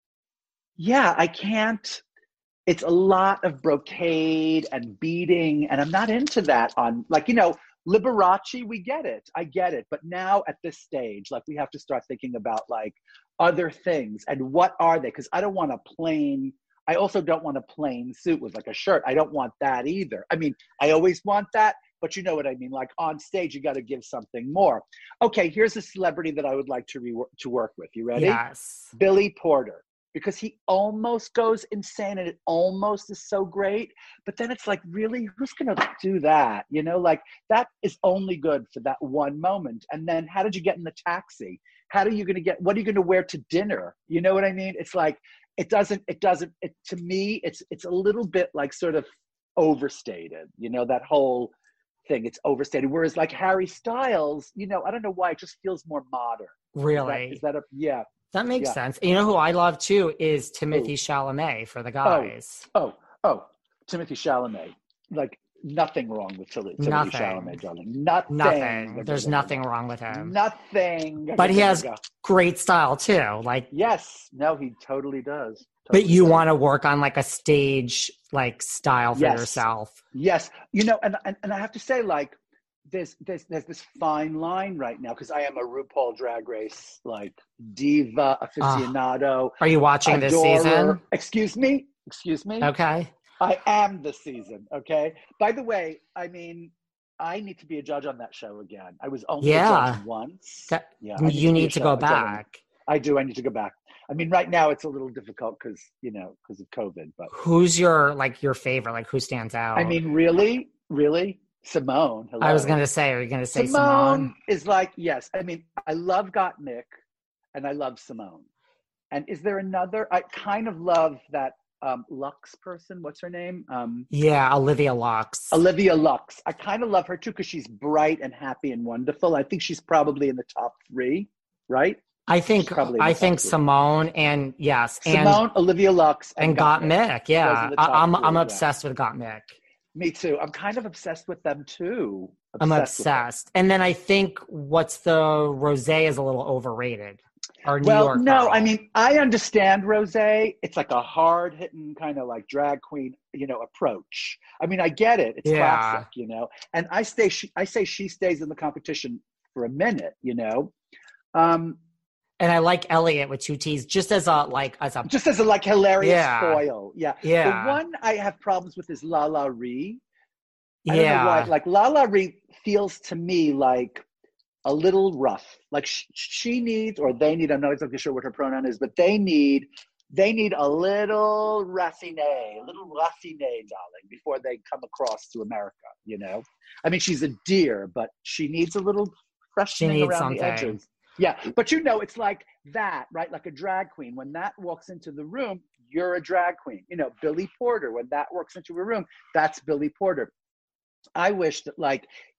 yeah, I can't. It's a lot of brocade and beading, and I'm not into that on like, you know, Liberace, we get it. I get it. But now at this stage, like we have to start thinking about like other things and what are they? Because I don't want a plain, I also don't want a plain suit with like a shirt. I don't want that either. I mean, I always want that, but you know what I mean? Like on stage, you got to give something more. Okay, here's a celebrity that I would like to re- to work with. You ready? Yes. Billy Porter. Because he almost goes insane and it almost is so great. But then it's like, really, who's going to do that? You know, like that is only good for that one moment. And then how did you get in the taxi? How are you going to get, what are you going to wear to dinner? You know what I mean? It's like, it doesn't, it doesn't, it, to me, it's, it's a little bit like sort of overstated, you know, that whole thing, it's overstated. Whereas like Harry Styles, you know, I don't know why, it just feels more modern. Really? Is that, is that a, yeah. That makes Yeah. sense. You know who I love too is Timothy Chalamet for the guys. Oh, oh, Timothy Chalamet. Like nothing wrong with Timothy Nothing. Chalamet, darling. Nothing. Nothing. There's nothing wrong with him. Nothing. But he has great style too. Like, yes. No, he totally does. but Totally you does. want to work on like a stage like style for Yes. yourself. Yes. You know, and, and and I have to say, like, there's there's there's this fine line right now because I am a RuPaul Drag Race like diva aficionado. Are you watching this adorer. season? Excuse me. Excuse me. Okay. I am the season, okay? By the way, I mean, I need to be a judge on that show again. I was only Yeah. a judge once. That- Yeah, I you be need a to show- go a judge on- back. I do. I need to go back. I mean, right now it's a little difficult because, you know, because of COVID. But Who's your like your favorite? Like who stands out? I mean, really, really, Simone. Hello. I was gonna say, are you gonna say Simone, Simone? is like, yes. I mean, I love Gottmik and I love Simone. And is there another? I kind of love that um, Lux person. What's her name? Um, Yeah, Olivia Lux. Olivia Lux. I kind of love her too because she's bright and happy and wonderful. I think she's probably in the top three, right? I think She's probably in I the think top three. Simone and yes, and Simone, Olivia Lux, and Gottmik. Those Yeah, are the I, top I'm three, I'm yeah. obsessed with Gottmik. Me too. I'm kind of obsessed with them too. I'm Obsessed with them. obsessed. And then I think what's the rosé is a little overrated. Or New Well, York no, girl. I mean, I understand Rosé. It's like a hard hitting kind of like drag queen, you know, approach. I mean, I get it. It's Yeah. classic, you know. And I stay. She, I say she stays in the competition for a minute, you know. Um, and I like Elliot with two T's, just as a like as a just as a like hilarious Yeah. foil, yeah. yeah The one I have problems with is La La Ree. I don't know yeah. why. Like La La Ree feels to me like a little rough. Like sh- she needs, or they need. I'm not exactly sure what her pronoun is, but they need. They need a little raffiné, a little raffiné, darling, before they come across to America. You know, I mean, she's a dear, but she needs a little freshening needs around the something. edges. Yeah, but you know, it's like that, right? Like a drag queen. When that walks into the room, you're a drag queen. You know, Billy Porter. When that walks into a room, that's Billy Porter. I wish that, like,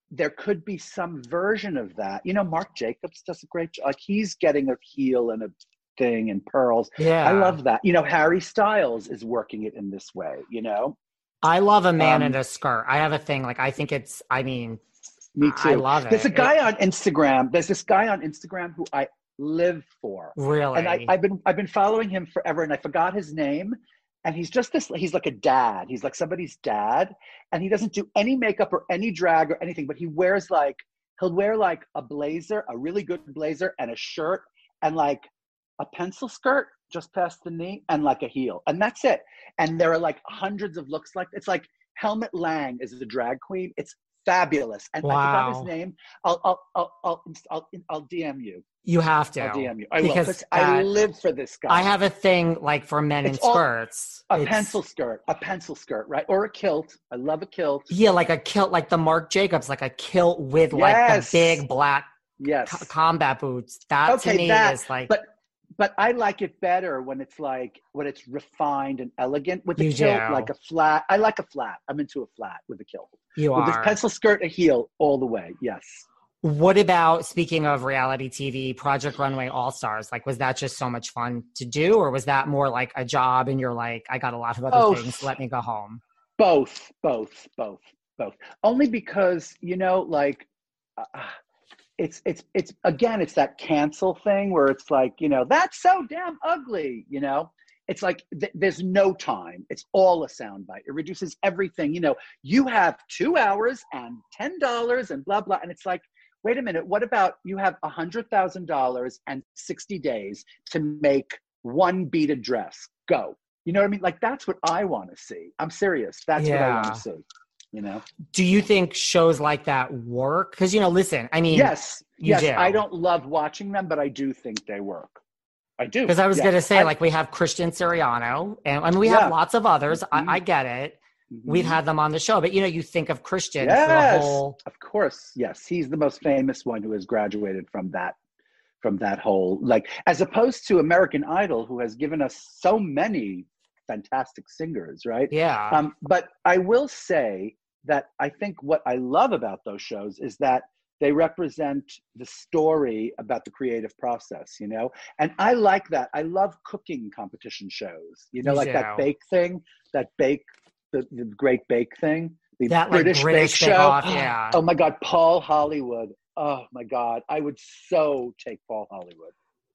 there could be some version of that. You know, Marc Jacobs does a great job. Like he's getting a heel and a thing and pearls. Yeah. I love that. You know, Harry Styles is working it in this way, you know? I love a man Um, in a skirt. I have a thing. Like, I think it's, I mean, Me too. I love it. There's a guy It- on Instagram. There's this guy on Instagram who I live for. Really? And I, I've been I've been following him forever, and I forgot his name. And he's just this. He's like a dad. He's like somebody's dad, and he doesn't do any makeup or any drag or anything. But he wears like he'll wear like a blazer, a really good blazer, and a shirt, and like a pencil skirt just past the knee, and like a heel, and that's it. And there are like hundreds of looks like it's like Helmut Lang is the drag queen. It's fabulous. And I forgot Wow. his name. I'll I'll I'll I'll I'll, I'll D M you. You have to. I'll D M you. I will, because 'cause I that- live for this guy. I have a thing like for men It's in all- skirts. a It's- pencil skirt, a pencil skirt, right? Or a kilt. I love a kilt. Yeah, like a kilt, like the Marc Jacobs, like a kilt with like Yes. the big black Yes. co- combat boots. That Okay, to me that, is like, but but I like it better when it's like when it's refined and elegant with a You kilt, do. like a flat. I like a flat. I'm into a flat with a kilt. you With are. a pencil skirt, a heel, all the way. Yes. What about, speaking of reality T V, Project Runway All Stars? Like, was that just so much fun to do, or was that more like a job and you're like, I got a lot of other Oh. things, let me go home? Both, both, both, both. Only because, you know, like uh, it's it's it's again, it's that cancel thing where it's like, you know, that's so damn ugly, you know. It's like th- there's no time. It's all a soundbite. It reduces everything. You know, you have two hours and ten dollars and blah blah, and it's like, wait a minute. What about you have a hundred thousand dollars and sixty days to make one beaded dress? Go. You know what I mean? Like that's what I want to see. I'm serious. That's what I Yeah. want to see. You know? Do you think shows like that work? Because, you know, listen, I mean, Yes. you Yes. do. I don't love watching them, but I do think they work. I do. because I was Yeah. going to say, I- like, we have Christian Siriano, and I mean, we Yeah. have lots of others. Mhm. I, I get it. We've Mhm. had them on the show, but, you know, you think of Christian for the Yes, whole. of course. Yes, he's the most famous one who has graduated from that, from that whole, like, as opposed to American Idol, who has given us so many fantastic singers, right? Yeah. Um, but I will say that I think what I love about those shows is that they represent the story about the creative process, you know? And I like that. I love cooking competition shows, you know, You like that do. bake thing, that bake, the, the great bake thing, the That, like, British, British bake Bake show. Off, yeah. Oh my God, Paul Hollywood. Oh my God. I would so take Paul Hollywood.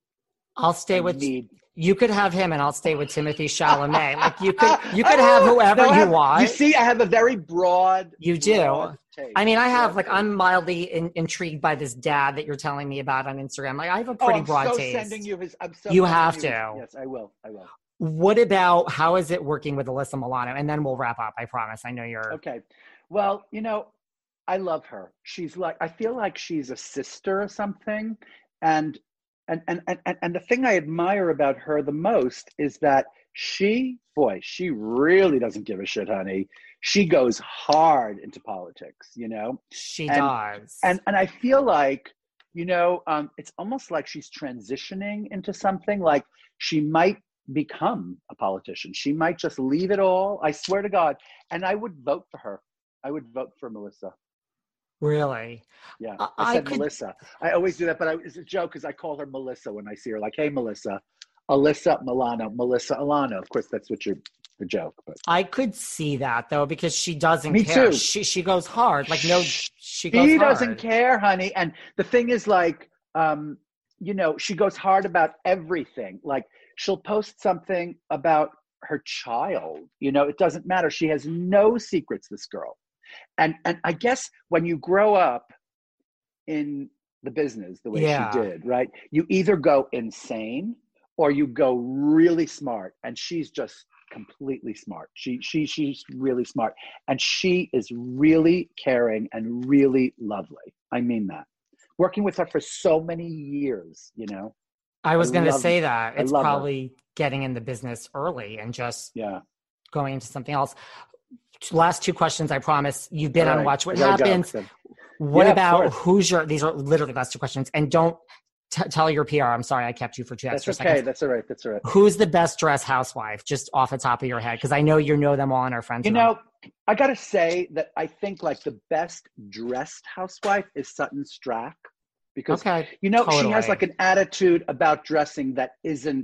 I'll stay I with need- you. Could have him, and I'll stay with Timothy Chalamet. Like you could, you could have whoever No, I you have- want. You see, I have a very broad. You do. broad taste. I mean, I have Broad like taste. I'm mildly in, intrigued by this dad that you're telling me about on Instagram. Like I have a Oh, pretty I'm broad so taste. sending you his. I'm so You sending have his- to. Yes, I will. I will. What about how is it working with Alyssa Milano? And then we'll wrap up. I promise. I know you're. Okay. Well, you know, I love her. She's like, I feel like she's a sister or something. And and and and, and the thing I admire about her the most is that she, boy, she really doesn't give a shit, honey. She goes hard into politics, you know? She And- does. And and I feel like, you know, um, it's almost like she's transitioning into something like she might become a politician. She might just leave it all. I swear to God. And I would vote for her. I would vote for Melissa. really, Yeah, I- I, I said could- Melissa. I always do that, but I, it's a joke because I call her Melissa when I see her. Like, hey, Melissa, Alyssa Milano, Melissa Alano. Of course, that's what you're the joke. But I could see that though because she doesn't Me care. too. She she goes hard. Like no, she goes she hard. doesn't care, honey. And the thing is, like, um, you know, she goes hard about everything. Like, she'll post something about her child. You know, it doesn't matter. She has no secrets. This girl. And and I guess when you grow up in the business the way Yeah. she did, right? You either go insane or you go really smart. And she's just completely smart. She she she's really smart. And she is really caring and really lovely. I mean that. Working with her for so many years, you know. I was I going to love- say that I it's love her. probably getting in the business early and just Yeah. going into something else. Last two questions, I promise. You've been All on right. Watch What I gotta go. Happens. So- What Yeah, of about course. who's your? These are literally the last two questions, and don't t- tell your P R. I'm sorry, I kept you for two That's extra okay. seconds. That's all right. That's all right. Who's the best dressed housewife, just off the top of your head? Because I know you know them all and are friends. You with them. know, I gotta say that I think like the best dressed housewife is Sutton Strack, because okay, you know totally. she has like an attitude about dressing that isn't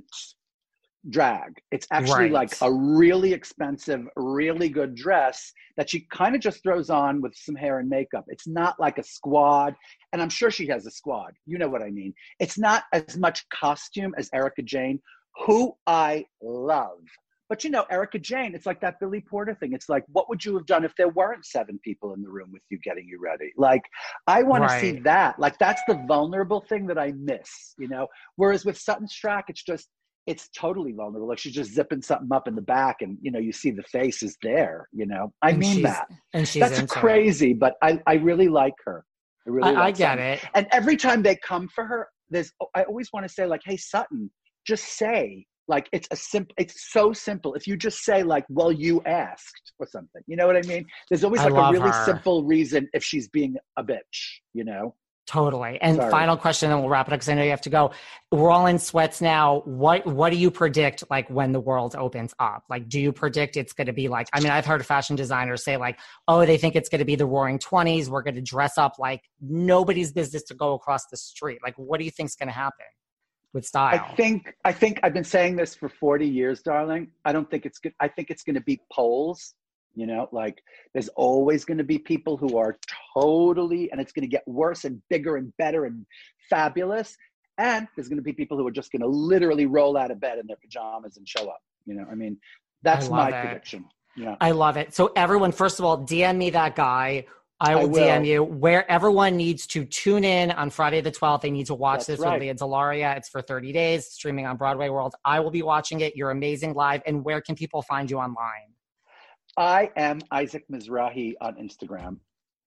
drag. It's actually Right. like a really expensive, really good dress that she kind of just throws on with some hair and makeup. It's not like a squad, and I'm sure she has a squad. You know what I mean? It's not as much costume as Erika Jayne, who I love. But you know, Erika Jayne, it's like that Billy Porter thing. It's like, what would you have done if there weren't seven people in the room with you getting you ready? Like, I want Right. to see that. Like, that's the vulnerable thing that I miss, you know? Whereas with Sutton Strack, it's just, it's totally vulnerable. Like she's just zipping something up in the back and, you know, you see the face is there, you know? I And mean she's- that. And she's That's into crazy, but I, I really like her. I really I, like I get Sutton. it. And every time they come for her, there's, I always want to say like, hey, Sutton, just say, like, it's a simple, it's so simple. If you just say like, well, you asked or something, you know what I mean? There's always I like a love really her. simple reason if she's being a bitch, you know? Totally. And Sorry. final question, and we'll wrap it up because I know you have to go. We're all in sweats now. What what do you predict, like, when the world opens up? Like, do you predict it's going to be like, I mean, I've heard fashion designers say like, oh, they think it's going to be the roaring twenties. We're going to dress up like nobody's business to go across the street. Like, what do you think's going to happen with style? I think I think I've been saying this for forty years, darling. I don't think it's good. I think it's going to be polls. You know, like there's always going to be people who are totally, and it's going to get worse and bigger and better and fabulous. And there's going to be people who are just going to literally roll out of bed in their pajamas and show up. You know, I mean, that's I my love it. prediction. Yeah. I love it. So everyone, first of all, D M me that guy. I will, I will. D M you. Where everyone needs to tune in on Friday the twelfth. They need to watch That's this right. with Leah Delaria. It's for thirty days, streaming on Broadway World. I will be watching it. You're amazing live. And where can people find you online? I am Isaac Mizrahi on Instagram.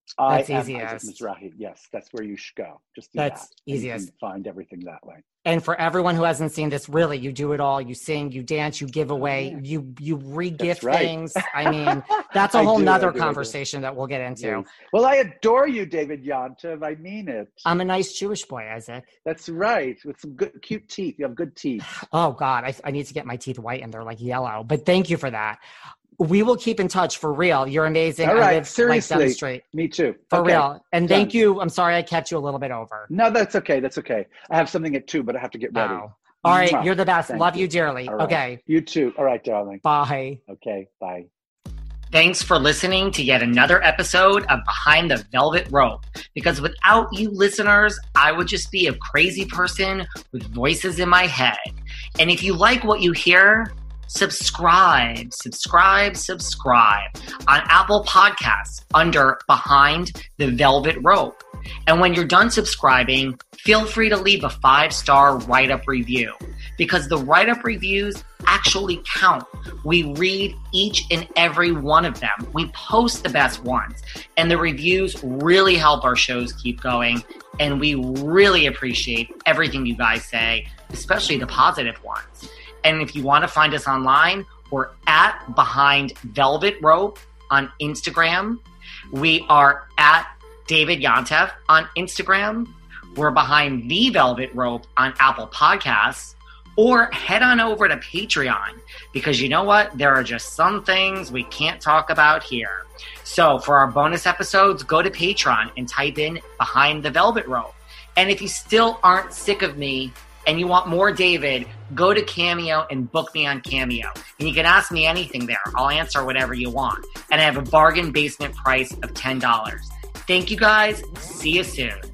I That's am easiest. Isaac Mizrahi. Yes, that's where you should go. Just do That's that. And easiest. You can find everything that way. And for everyone who hasn't seen this, really, you do it all. You sing, you dance, you give away, yeah. you you re-gift That's right. things. I mean, that's a I whole do, nother I do, I do. conversation that we'll get into. Yes. Well, I adore you, David Yontef. I mean it. I'm a nice Jewish boy, Isaac. That's right. With some good, cute teeth. You have good teeth. Oh, God, I, I need to get my teeth white and they're like yellow. But thank you for that. We will keep in touch for real. You're amazing. All I right, live, seriously. Like, down the street. Me too. For Okay. real. And Done. thank you. I'm sorry I kept you a little bit over. No, that's okay. That's okay. I have something at two, but I have to get ready. Oh. All right. Mwah. You're the best. Thank Love you. you dearly. All right. Okay. You too. All right, darling. Bye. Okay. Bye. Thanks for listening to yet another episode of Behind the Velvet Rope. Because without you listeners, I would just be a crazy person with voices in my head. And if you like what you hear, subscribe, subscribe, subscribe on Apple Podcasts under Behind the Velvet Rope. And when you're done subscribing, feel free to leave a five-star write-up review because the write-up reviews actually count. We read each and every one of them. We post the best ones. And the reviews really help our shows keep going. And we really appreciate everything you guys say, especially the positive ones. And if you want to find us online, we're at Behind Velvet Rope on Instagram. We are at David Yontef on Instagram. We're Behind the Velvet Rope on Apple Podcasts. Or head on over to Patreon because you know what? There are just some things we can't talk about here. So for our bonus episodes, go to Patreon and type in Behind the Velvet Rope. And if you still aren't sick of me and you want more David, go to Cameo and book me on Cameo. And you can ask me anything there. I'll answer whatever you want. And I have a bargain basement price of ten dollars. Thank you guys. See you soon.